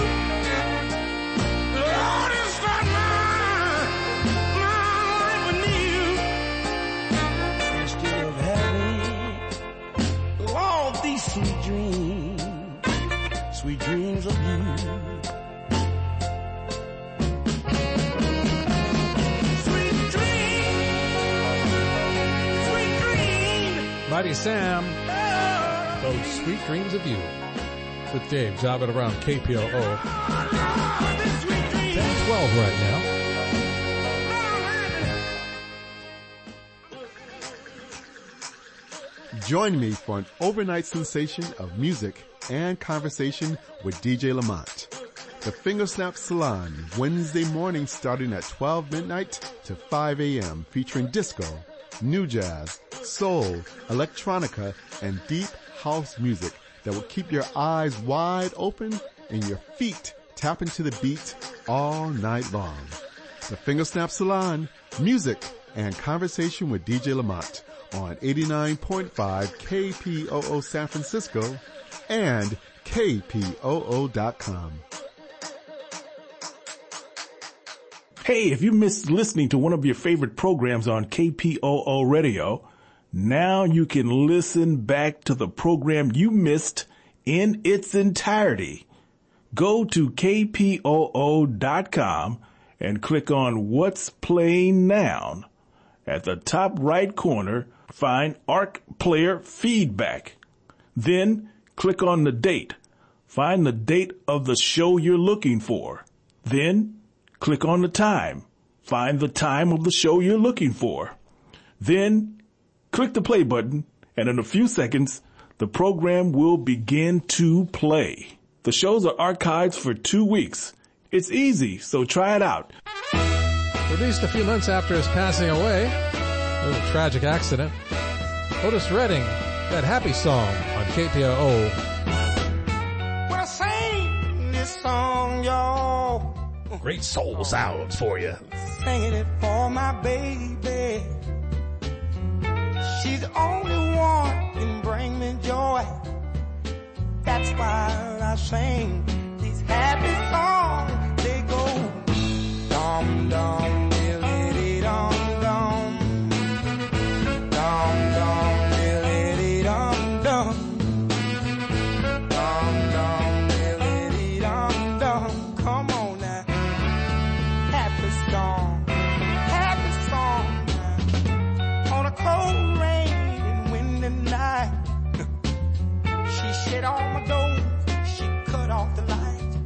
Lord, and start my, my life anew. Instead of having all these sweet dreams, sweet dreams of you. Sweet dreams, sweet dreams. Mighty Sam, those sweet dreams of you. with Dave. Job it around K P O O. ten twelve right now. Join me for an overnight sensation of music and conversation with D J Lamont. The Fingersnap Salon, Wednesday morning starting at twelve midnight to five a.m. featuring disco, new jazz, soul, electronica, and deep house music that will keep your eyes wide open and your feet tapping to the beat all night long. The Fingersnap Salon, music and conversation with D J Lamont on eighty-nine point five K P O O San Francisco and K P O O dot com. Hey, if you missed listening to one of your favorite programs on K P O O Radio, now you can listen back to the program you missed in its entirety. Go to K P O O dot com and click on What's Playing Now. At the top right corner, find Arc Player Feedback. Then click on the date. Find the date of the show you're looking for. Then click on the time. Find the time of the show you're looking for. Then click the play button, and in a few seconds, the program will begin to play. The shows are archived for two weeks. It's easy, so try it out. Released a few months after his passing away, it was a tragic accident. Otis Redding, that happy song on K P O O. When I sing this song, y'all, great soul sounds for you. Singing it for my baby. She's the only one can bring me joy. That's why I sing these happy songs. They go dum dum diddly dum dum, dum dum diddly dum dum, dum dum diddly dum dum. Come on now, happy song, happy song. On a cold rain and windy night, she shut all my doors, she cut off the light.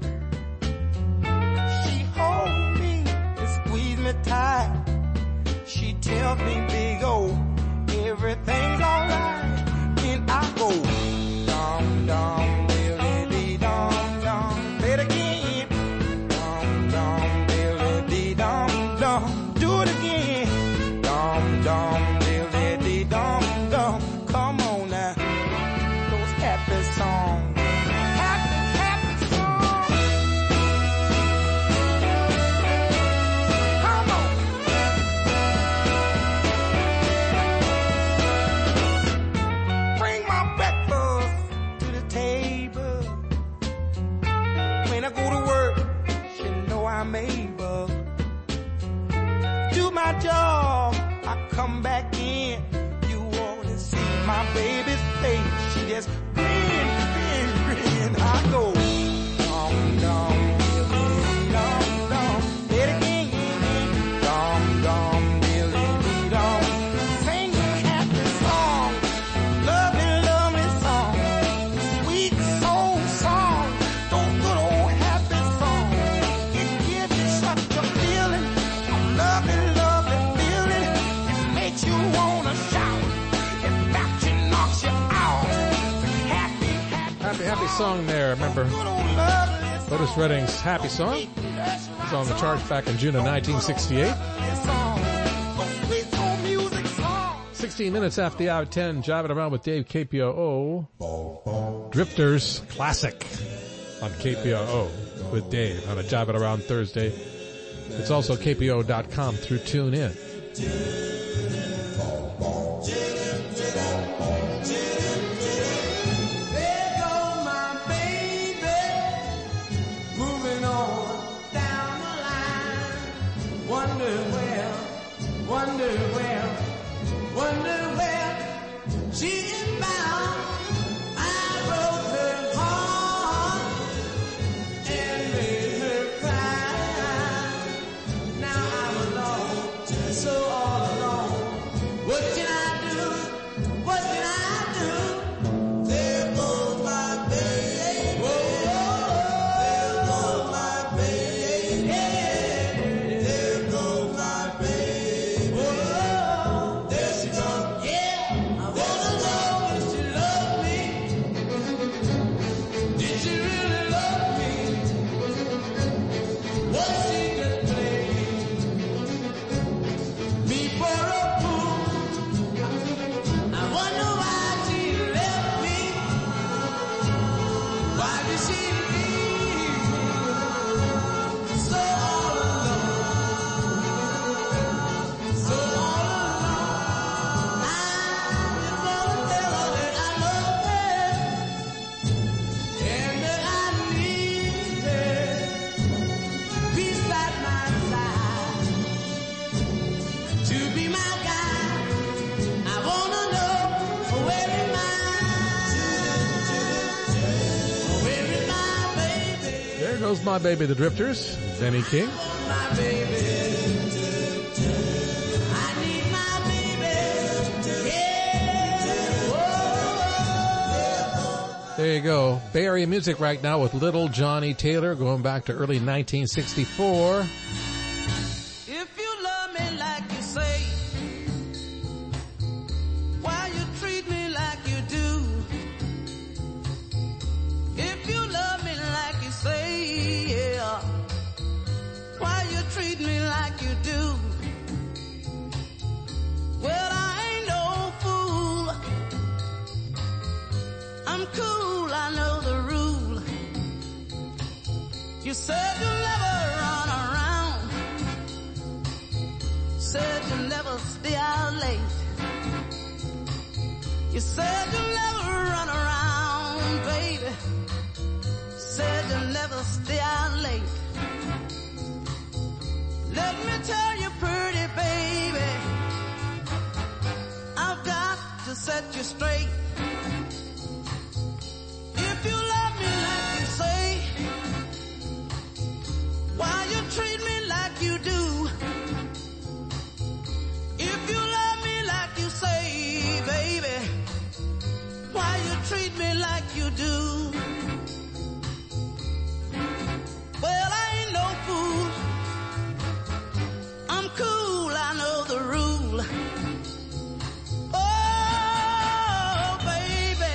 She hold me and squeeze me tight. She tells me, big O, everything's alright. And I go, dum dum diddly dum dum. Play it again, dum dum diddly dum dum. Do it again, dum dum diddly dum dum. Come on now, those happy songs. Happy, happy songs. Come on. Bring my breakfast to the table. When I go to work, you know I'm able. Do my job, I come back in. You ought to see my baby's face. She just grin, grin, grin. I go dum dum diddly dum dum. Play it again, dum dum diddly dum. Sing a happy song, lovely, lovely song, sweet soul song. Those good old happy songs, it gives you such a feeling, a lovely, lovely feeling. It makes you wanna shout. It knocks you, knocks you out. Happy, happy, Happy, happy song there. Remember Otis Redding's Happy Song? It was on the charts back in June of nineteen sixty-eight. sixteen minutes after the hour ten, Jiving Around with Dave, K P O O. Drifters Classic on K P O O with Dave on a Jiving Around Thursday. It's also K P O O dot com through TuneIn. There goes my baby, moving on down the line. Wonder where, wonder where, wonder where she is bound. I broke her heart and made her cry. Now I'm alone, so all alone. What can I do? What can I do? There goes my baby. Whoa, goes My Baby, the Drifters, Benny King. My baby. I need my baby. Yeah. Whoa. There you go. Bay Area music right now with Little Johnny Taylor, going back to early nineteen sixty-four. If you love me like you say, why you treat me like you do? If you love me like you say, yeah, why you treat me like you do? Well, I ain't no fool. I'm cool, I know the rule. You said you'll never run around, said you'll never stay out late. You said you'll never run around, baby. Said you'll never stay out late. Let me tell you, pretty baby, I've got to set you straight. If you love me like you say, why you treat me like you do? If you love me like you say, baby, why you treat me like you do? Well, I ain't no fool. I'm cool, I know the rule. Oh, baby.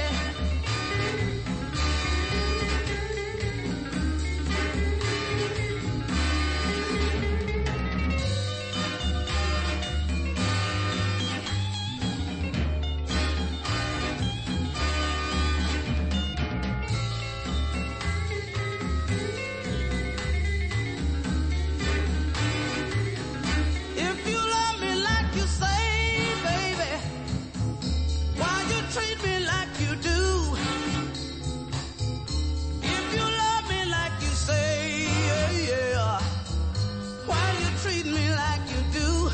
If you love me like you say, baby, why you treat me like you do? If you love me like you say, yeah, yeah, why you treat me like you do?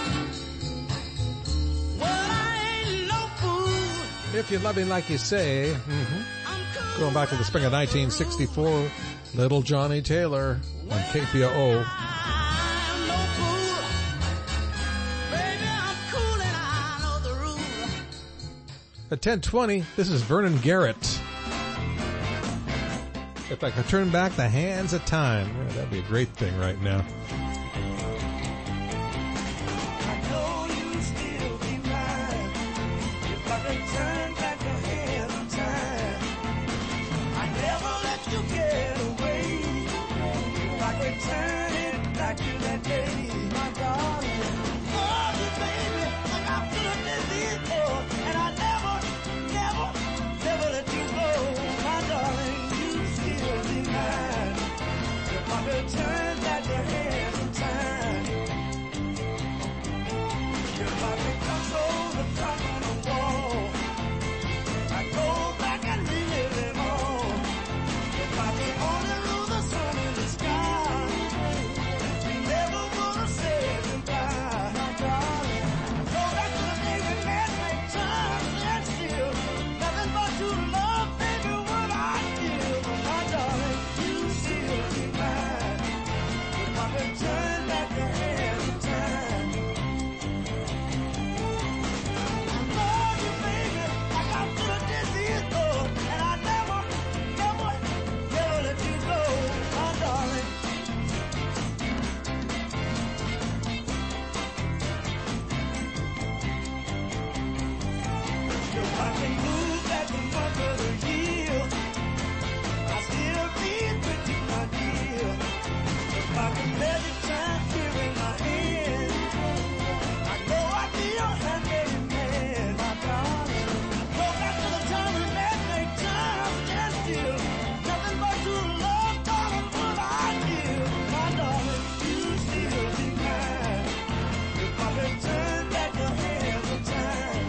Well, I ain't no fool. If you love me like you say. Mm-hmm. Going back to the spring of nineteen sixty-four, Little Johnny Taylor on K P O O. I'm no fool. Baby, I'm cool and I know the rule. At ten twenty, this is Vernon Garrett. If I could turn back the hands of time, yeah, that'd be a great thing right now. I know you still be mine. If I could turn back the hands of time, I'd never let you get away. If I could turn it back to that day, my darling. Oh, you baby, like I put a disease for, and I never, never, never let you go, my darling. You still be mine. If I could turn back the hands of time, if I could control the clock on the wall, I'd go back and relive it all. If I could only rule the sun in the sky, we never would have said goodbye, my darling. Go back to the day we met, make time stand still. Nothing but true love, baby, what I feel. My darling, you still be mine. If I could turn back the hands of time. I love you, baby, like I put a disease for, and I never, never, never let you go, my darling. If I can move back the month of the year, I still be with you, my dear. If I can measure time here in my hand, I know I'd be your handmaiden man, my darling. Go back to the time we met, make time stand still. Nothing but true love, darling, what I feel, my darling. You still be mine. If I could turn back the hands of time,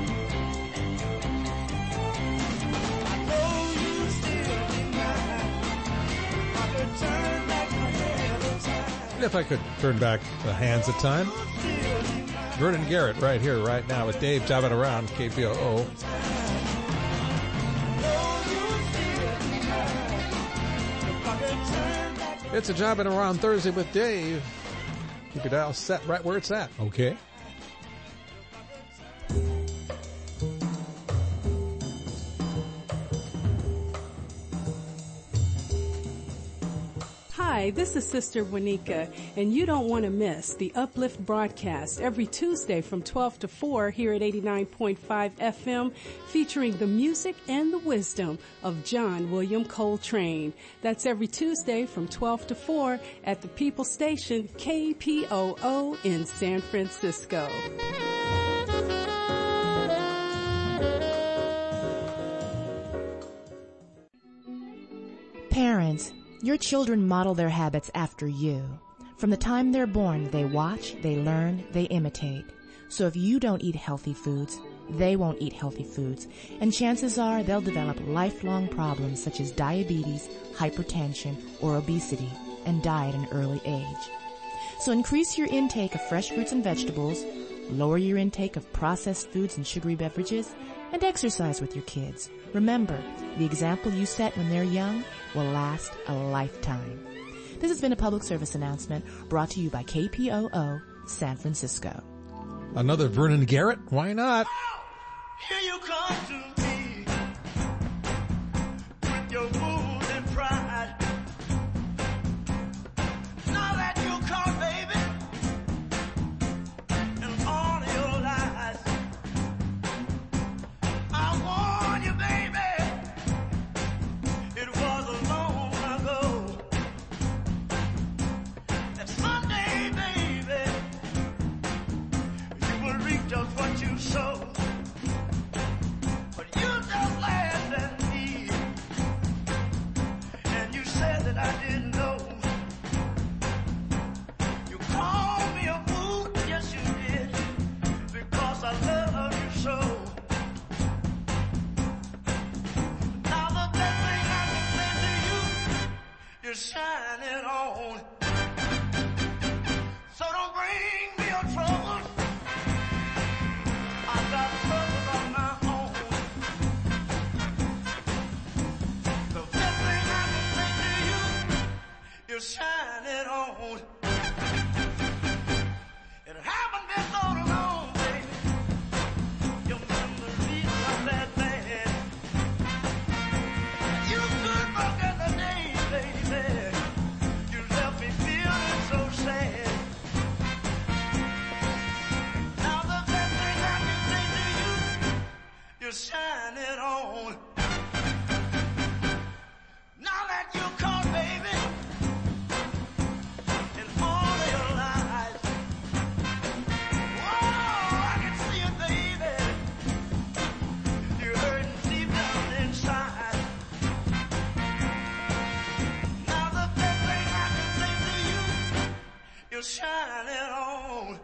I know you still be mine. If I could turn back the hands of time. And if I could turn back the hands of time. Vernon Garrett right here, right now with Dave driving around K P O O. It's a Jobbing Around Thursday with Dave. Keep your dial set right where it's at, okay? Hi, this is Sister Wanika, and you don't want to miss the Uplift broadcast every Tuesday from twelve to four here at eighty-nine point five F M, featuring the music and the wisdom of John William Coltrane. That's every Tuesday from twelve to four at the People Station K P O O in San Francisco. Parents, your children model their habits after you. From the time they're born, they watch, they learn, they imitate. So if you don't eat healthy foods, they won't eat healthy foods. And chances are they'll develop lifelong problems such as diabetes, hypertension, or obesity, and die at an early age. So increase your intake of fresh fruits and vegetables, lower your intake of processed foods and sugary beverages, and exercise with your kids. Remember, the example you set when they're young will last a lifetime. This has been a public service announcement brought to you by K P O O San Francisco. Another Vernon Garrett? Why not? Here you come to me with your mood and pride. Now that you caught, baby, and all your lies, I warn you, baby, it was a long ago that someday, baby, you will reap just what you sow. But you just laughed at me, and you said that I didn't know. You called me a fool, yes you did, because I love you so. Now the best thing I can say to you, you're shining on. So don't bring me your troubles. I got troubles of my own. The best thing I can say to you, you're shining on. It haven't been so long, baby. Your memories are that bad. You could forget the days, baby. You left me feeling so sad. Now the best thing I can say to you, you're shining on. Now that you caught, baby, in all of your lies. Whoa, I can see it, baby. You're hurting deep down inside. Now the best thing I can say to you, you're shining on.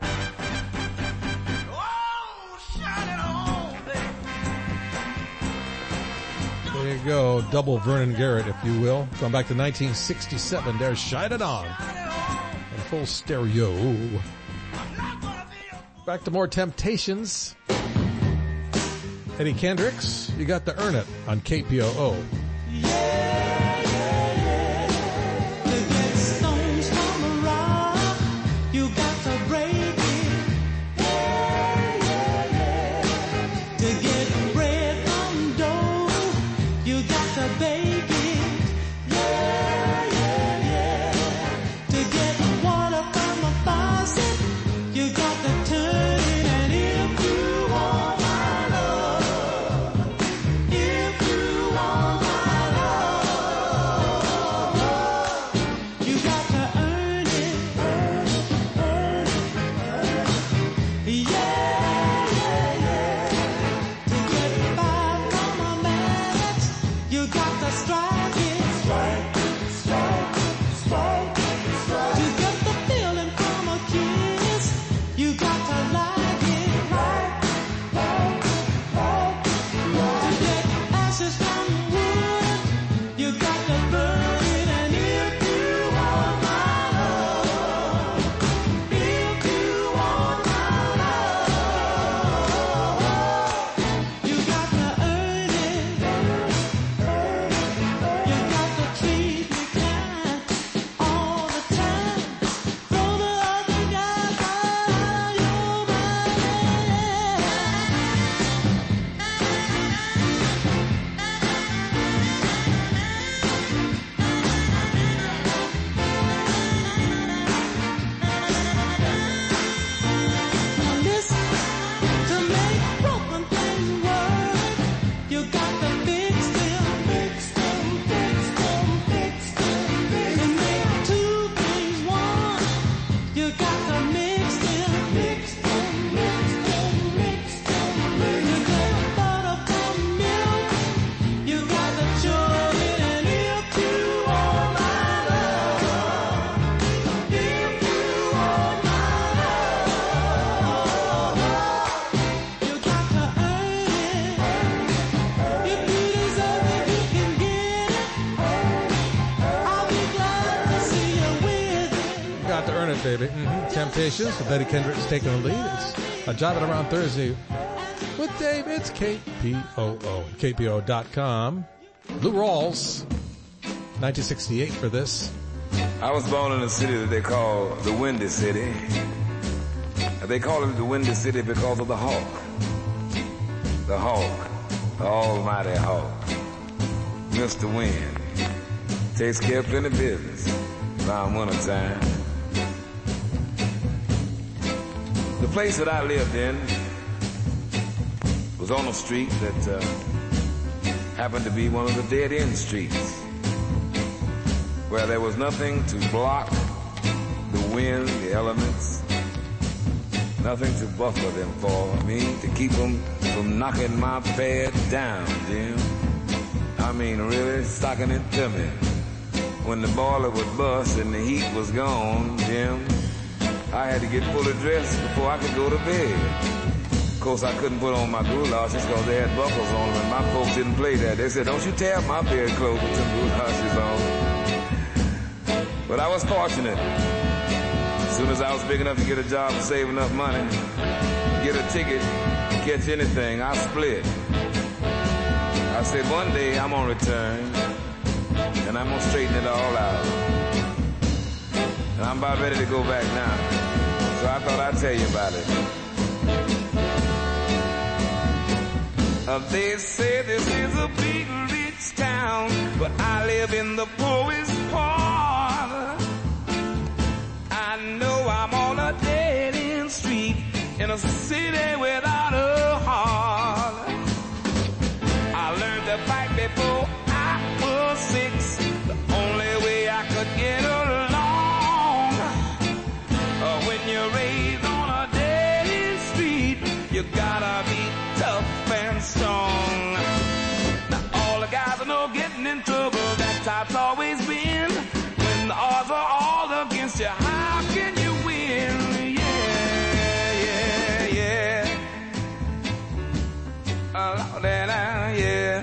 Oh, shining on, baby. There you go. Double Vernon Garrett, if you will. Going back to nineteen sixty-seven. There's Shine It On. In full stereo. Back to more Temptations. Eddie Kendricks, you got to earn it on K P O O. Stones from a rock, you got to break it. To get bread from dough, you got to bake it. To get water from a faucet, you got to turn it. And if you want my love, if you want my love, baby. Mm-hmm. Temptations with Betty Kendrick's taking the lead. It's a Jive It Around Thursday with Dave. It's K P O O. K P O dot com. Lou Rawls, nineteen sixty-eight for this. I was born in a city that they call the Windy City. They call it the Windy City because of the hawk. The hawk, the almighty hawk. Mister Wind takes care of plenty business around winter time. The place that I lived in was on a street that uh, happened to be one of the dead-end streets, where there was nothing to block the wind, the elements, nothing to buffer them for me, to keep them from knocking my bed down, Jim. I mean, really stocking it to me. When the boiler would bust and the heat was gone, Jim, I had to get fully dressed before I could go to bed. Of course, I couldn't put on my goulashes because they had buckles on them, and my folks didn't play that. They said, don't you tear up my bed clothes with some goulashes on. But I was fortunate. As soon as I was big enough to get a job and save enough money, get a ticket, catch anything, I split. I said, one day I'm gonna return, and I'm gonna straighten it all out. And I'm about ready to go back now. So I thought I'd tell you about it. Uh, they say this is a big rich town, but I live in the poorest part. I know I'm on a dead-end street in a city without a heart. I learned to fight before I was six, the only way I could get along. Uh, when you're raised on a dead-end street, you gotta be tough and strong. Now all the guys I know getting in trouble, that's how it's always been. When the odds are all against you, how can you win? Yeah, yeah, yeah. Oh, that I, yeah.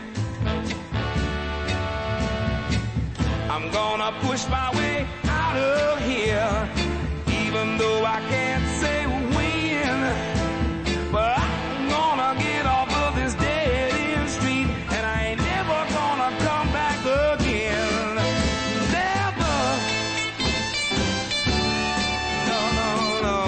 I'm gonna push my way out of here, even though I can't say when. But I'm gonna get off of this dead-end street, and I ain't never gonna come back again. Never. No, no, no.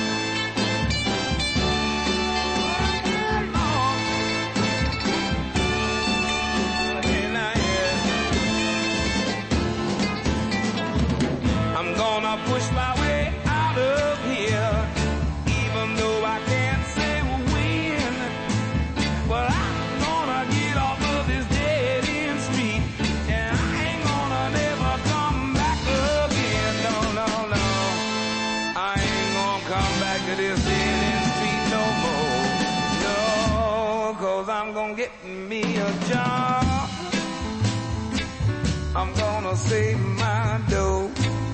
I'm gonna push my way out of here, even though I can't say when. But I'm gonna get off of this dead-end street, and I ain't gonna never come back again. No, no, no. I ain't gonna come back to this dead-end street no more. No, 'cause I'm gonna get me a job. I'm gonna save my dough.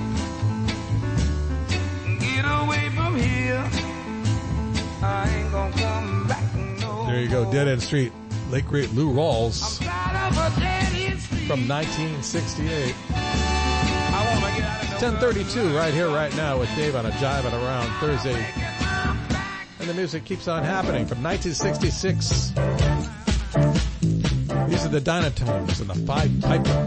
Get away from here. I ain't gonna come back no. There you go, Dead End Street. Late great Lou Rawls from nineteen sixty-eight. ten thirty-two right here, right now with Dave on a Jive and Around Thursday. And the music keeps on happening from nineteen sixty-six. These are the Dynatones and the Five Piper.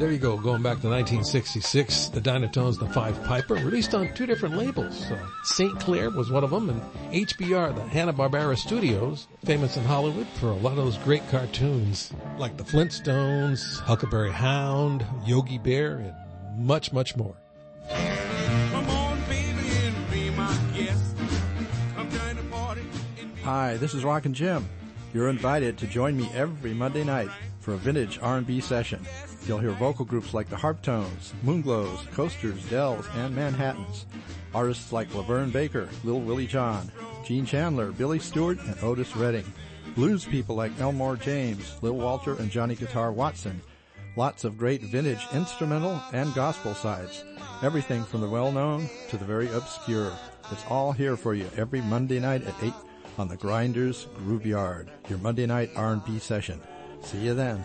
There you go, going back to nineteen sixty-six, the Dynatones, the Five Piper, released on two different labels. Uh, Saint Clair was one of them, and H B R, the Hanna-Barbera Studios, famous in Hollywood for a lot of those great cartoons, like the Flintstones, Huckleberry Hound, Yogi Bear, and much, much more. Come on, baby, and be my guest. Come join the party. Hi, this is Rockin' Jim. You're invited to join me every Monday night for a vintage R and B session. You'll hear vocal groups like the Harptones, Moonglows, Coasters, Dells, and Manhattans. Artists like Laverne Baker, Lil Willie John, Gene Chandler, Billy Stewart, and Otis Redding. Blues people like Elmore James, Lil Walter, and Johnny Guitar Watson. Lots of great vintage instrumental and gospel sides. Everything from the well-known to the very obscure. It's all here for you every Monday night at eight on the Grinders Groove Yard, your Monday night R and B session. See you then.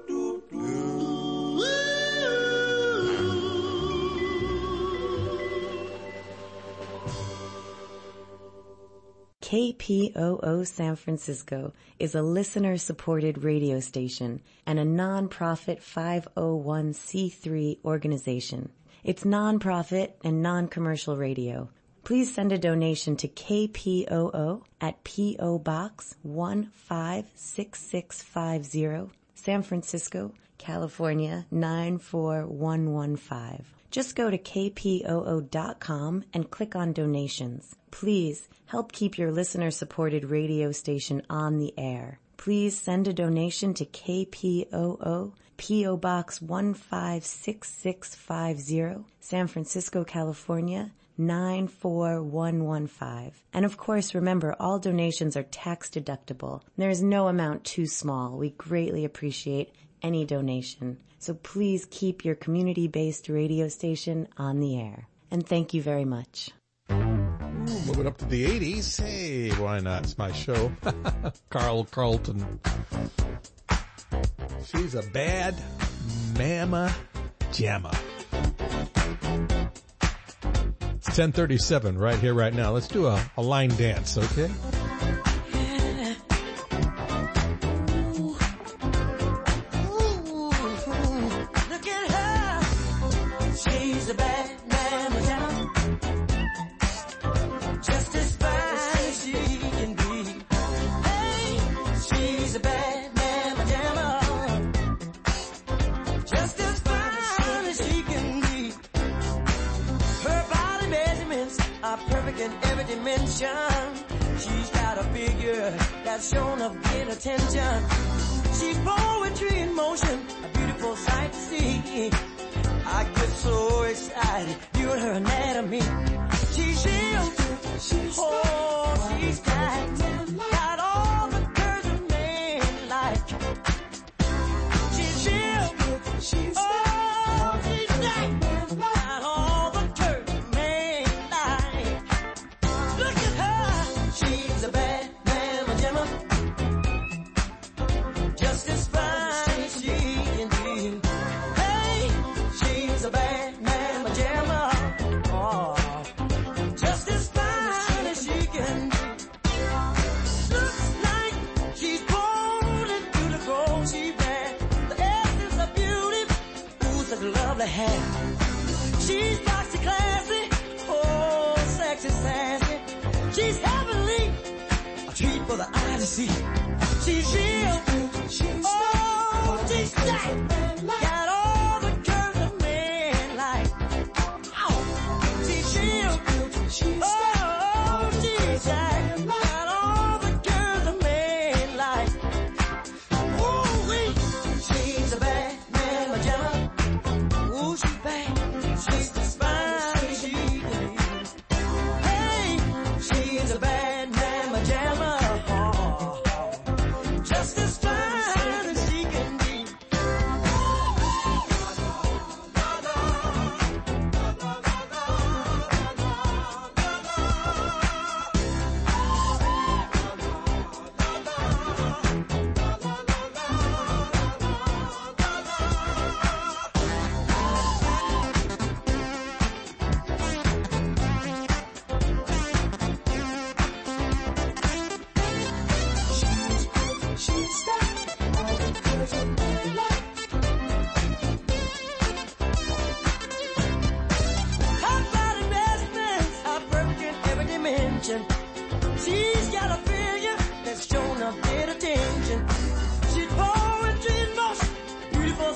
K P O O San Francisco is a listener-supported radio station and a non-profit five oh one c three organization. It's non-profit and non-commercial radio. Please send a donation to K P O O at P O Box one five six six five zero, San Francisco, California nine four one one five. Just go to K P O O dot com and click on donations. Please help keep your listener-supported radio station on the air. Please send a donation to K P O O, P O Box one five six six five zero, San Francisco, California nine four one one five. And of course, remember, all donations are tax deductible. There is no amount too small. We greatly appreciate any donation. So please keep your community-based radio station on the air. And thank you very much. Ooh, moving up to the eighties. Hey, why not? It's my show. Carl Carlton. She's a bad mama jamma. It's ten thirty-seven right here, right now. Let's do a, a line dance, okay? She's got a figure that's shown of great attention. She's poetry in motion, a beautiful sight to see. I get so excited viewing her anatomy. She's shield, she's oh, she's tight, got all the curves a man like. She's shield, she's oh, she's tight, got all the curves a man like. Look at her, she's a bad mama jamma, just as fine as she can be. Hey, she's a bad mama jamma, oh, just as fine as she can be. Looks like she's born into the gold she bad. The essence of beauty, ooh, such lovely hair. She's foxy classy, oh, sexy sassy. She's heavenly, a treat for the eye to see. She's real, she's oh, she's tight, got all the curves a man like. Oh, she's real, she's oh, she's tight, got all the curves a man like. Ooh wee, she's a bad mama jamma. Ooh, she's bad, she's the spine she can be. She's a bad mama jamma, oh, just as fine as she can be.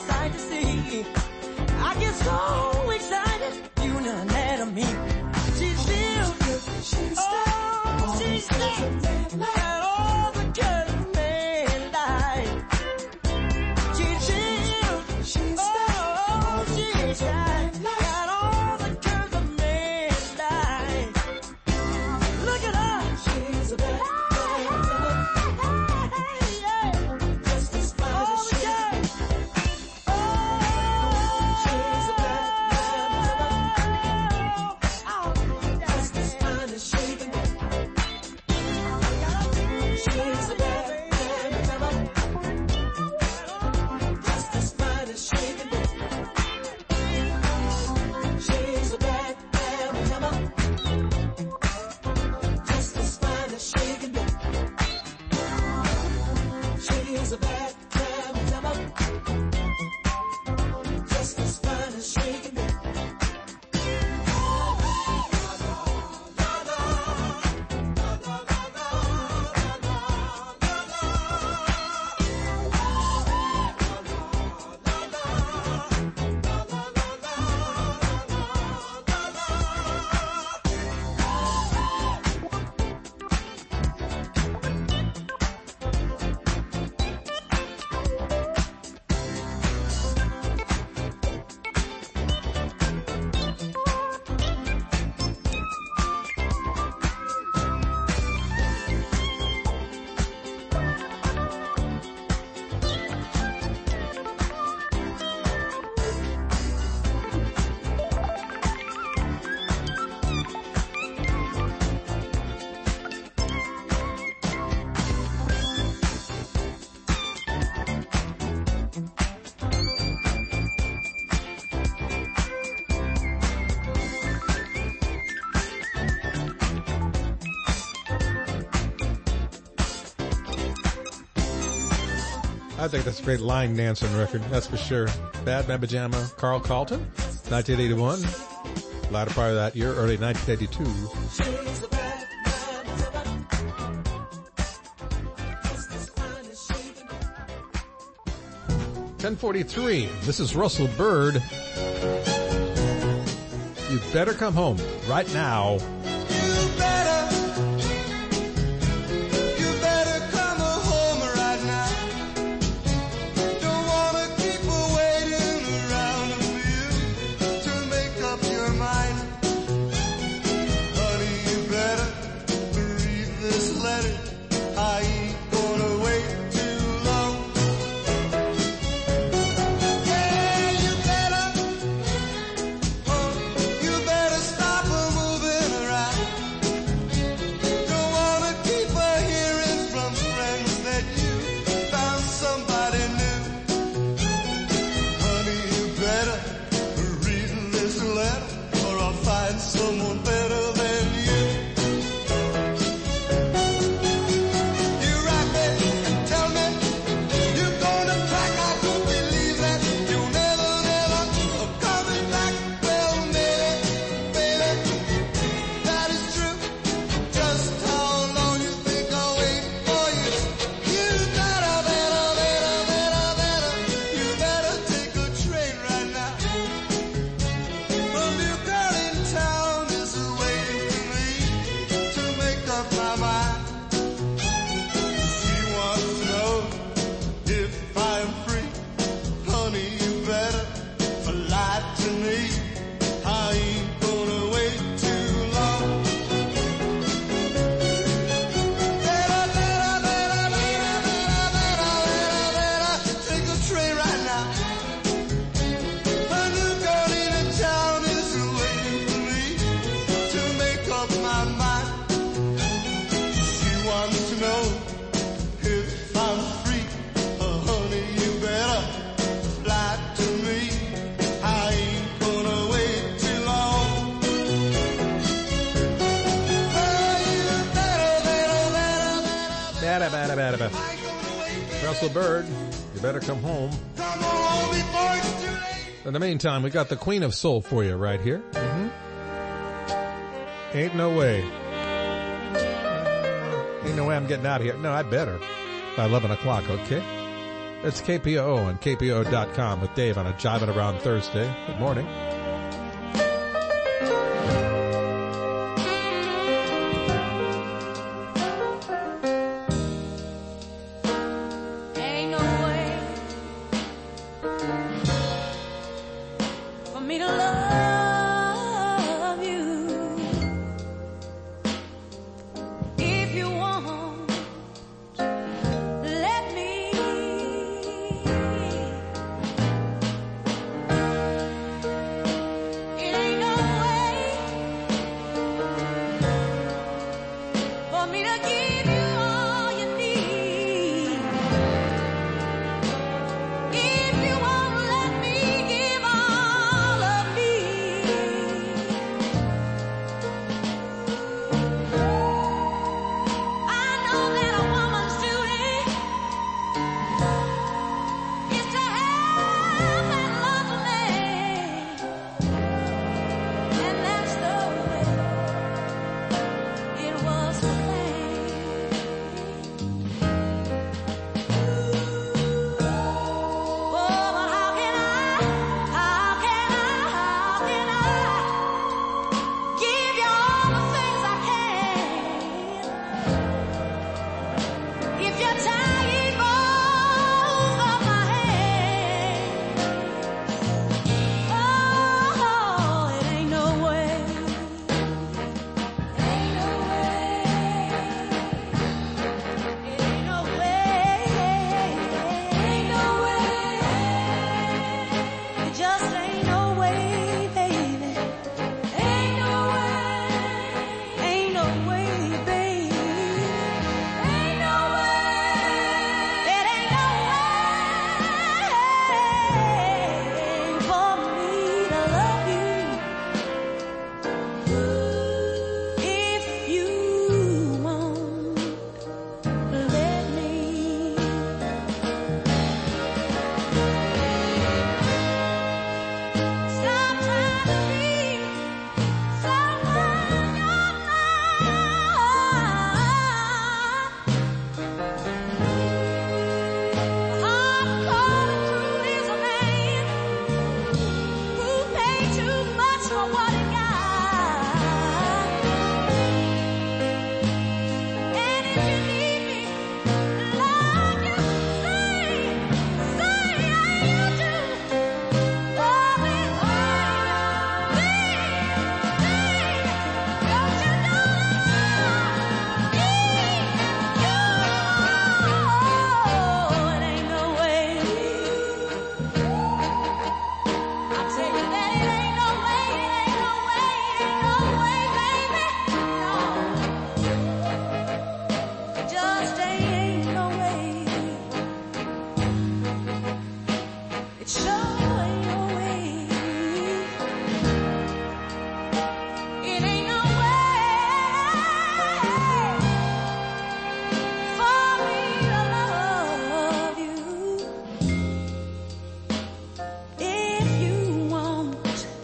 sight to see. I get so excited, you know that of me. She's still, she's oh, she's still got all the girls man like. She's still, she's oh, she's got all the girls a man like. Look at her, she's a bad, bad, yeah, just as fine as she is. I think that's a great line dancing record, that's for sure. Bad Mama Jamma, Carl Carlton, nineteen eighty-one. Latter part of that year, early nineteen eighty-two. ten forty-three, this is Russell Bird. You better come home right now. Russell Bird, you better come home. In the meantime, we got the Queen of Soul for you right here. Mm-hmm. Ain't no way. Ain't no way I'm getting out of here. No, I better. By eleven o'clock, okay? It's K P O O and K P O O dot com with Dave on a Jiving Around Thursday. Good morning. Ain't no way for me to love you. If you want, let me. It ain't no way for me to give you all you need. If you won't let me give all of me, I know that a woman's duty is to help and love a man, and that's the way it was planned. Oh, but how can I, how can I, how can I give you all the things I can if you're tying both of my hands? Oh, it ain't no way, ain't no way, it ain't no way, ain't no way, it just ain't no way, baby, ain't no way, ain't no way, baby, ain't no way, it ain't no way for me to love you. If you won't let me. Stop trying to be someone you're not. Hardcore truth is a man who paid too much for what he got. And if you need me like you say, say you do, love me, baby, don't you know that I need you? It ain't no way. I tell you that it ain't no way, it ain't no way, it ain't no way, baby. No, it just ain't no way. It sure ain't no way. It ain't no way for me to love you. If you won't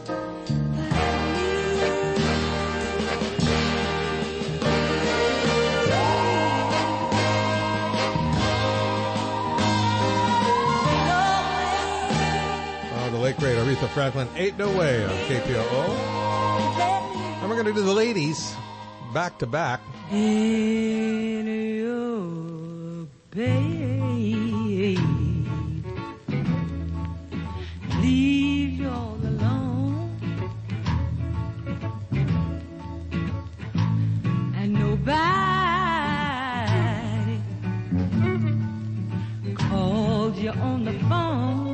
Oh, the late great Aretha Franklin, Ain't No Way on K P O O. And we're going to do the ladies back to back. in your bed, leave you all alone, and nobody called you on the phone.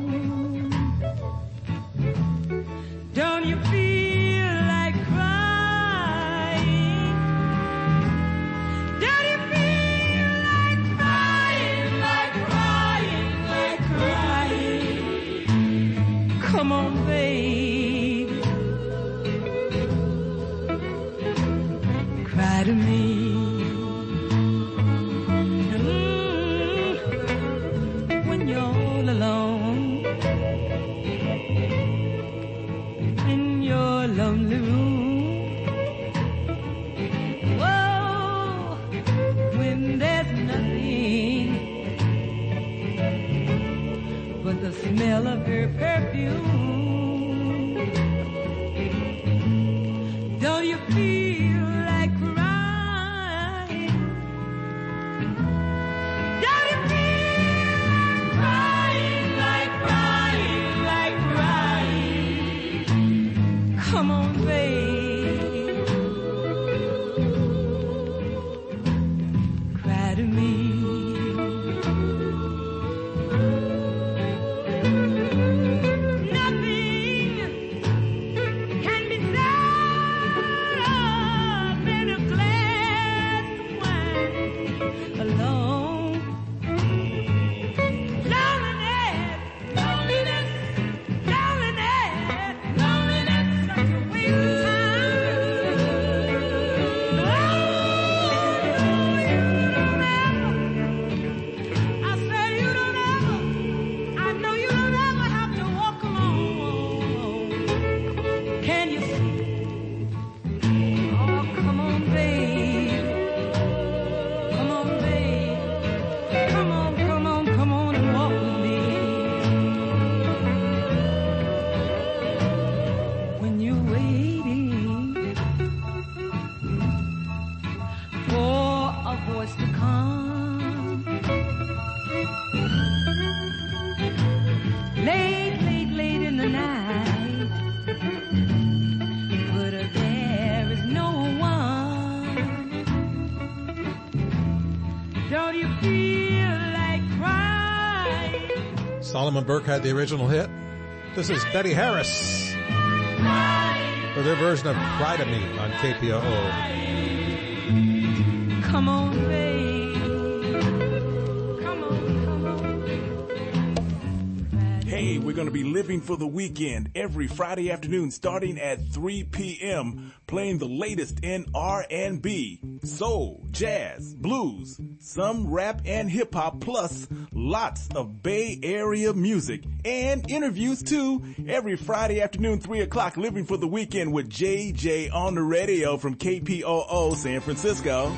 Don't you feel like crying? Don't you feel like crying, like crying, like crying? Come on, baby, cry to me. Mm, when you're all alone in your lonely room. Whoa, when there's nothing smell of her perfume. Don't you feel like crying? Don't you feel like crying, like crying, like crying? Come on, babe, cry to me. Solomon Burke had the original hit. This is Betty Harris for their version of Cry to Me on K P O O. Come on, babe. Come on, come on. Hey, we're going to be living for the weekend every Friday afternoon starting at three p.m. playing the latest in R and B, soul, jazz, blues, some rap and hip hop, plus lots of Bay Area music and interviews too. Every Friday afternoon, three o'clock, living for the weekend with J J on the radio from K P O O San Francisco.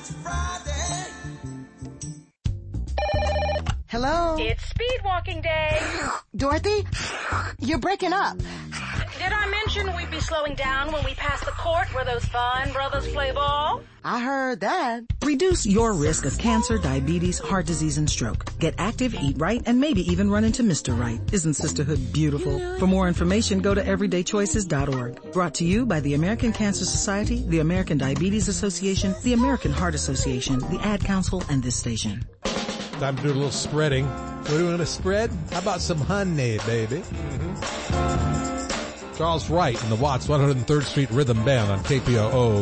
Hello? It's speed walking day. Dorothy, you're breaking up. Did I mention we'd be slowing down when we pass the court where those fine brothers play ball? I heard that. Reduce your risk of cancer, diabetes, heart disease, and stroke. Get active, eat right, and maybe even run into Mister Right. Isn't sisterhood beautiful? For more information, go to everyday choices dot org. Brought to you by the American Cancer Society, the American Diabetes Association, the American Heart Association, the Ad Council, and this station. Time to do a little spreading. We're doing a spread? How about some honey, baby? Mm-hmm. Charles Wright and the Watts one hundred third Street Rhythm Band on K P O O.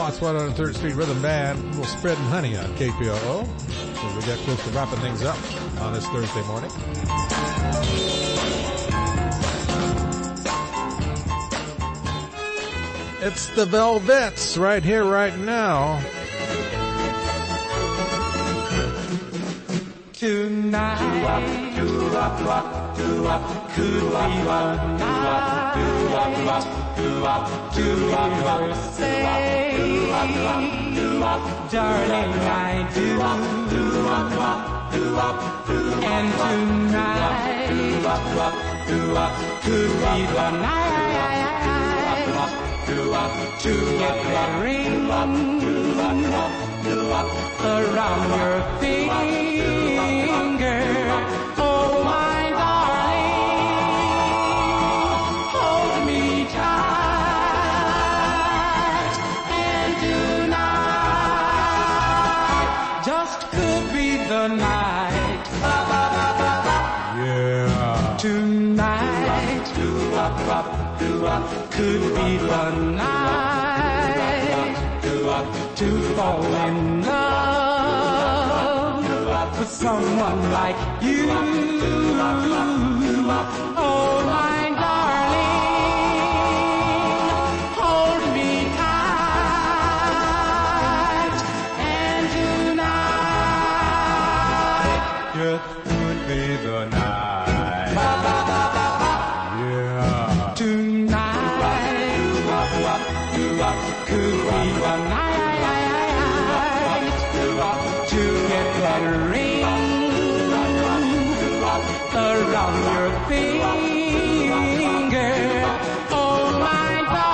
Watts, one hundred third Street Rhythm Band, a little Spreading Honey on K P O O. So we get close to wrapping things up on this Thursday morning. It's the Velvets right here, right now. Tonight, do-up, do-up, could be one night to say, darling, I do. And tonight could be the night to get that ring around your finger. Oh, my darling, hold me tight. And tonight just could be the night. Yeah. Tonight could be the night to fall in love with someone like you. Oh, my darling, hold me tight. And tonight just could be the night. Yeah. Tonight could be the night to get that ring around your finger. Oh, my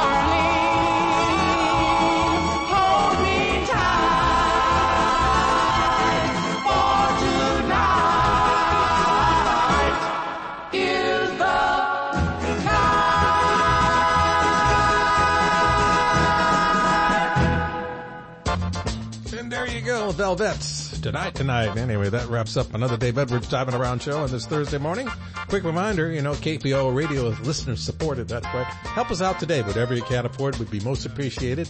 darling, hold me tight. For tonight is the And there you go, Velvets. Tonight, tonight. Anyway, that wraps up another Dave Edwards Diving Around show on this Thursday morning. Quick reminder, you know, K P O O Radio is listener supported. That's right. Help us out today. Whatever you can afford would be most appreciated.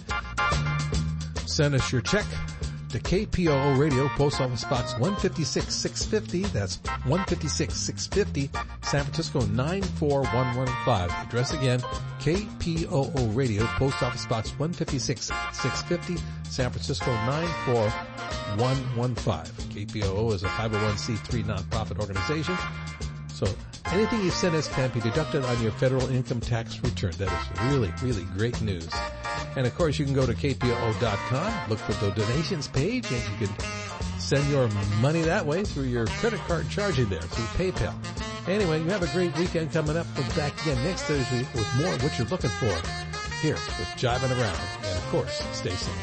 Send us your check to K P O O Radio, Post Office Box one fifty-six six fifty. That's one fifty-six six fifty, San Francisco nine four one one five. Address again, K P O O Radio, Post Office Box one fifty-six six fifty, San Francisco nine four one one five. K P O O is a five oh one c three nonprofit organization. So anything you send us can be deducted on your federal income tax return. That is really, really great news. And of course, you can go to K P O O dot com, look for the donations page, and you can send your money that way through your credit card charging there, through PayPal. Anyway, you have a great weekend coming up. We'll be back again next Thursday with more of what you're looking for here with Jiving Around. And of course, stay safe.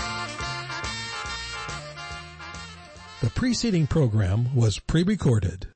The preceding program was pre-recorded.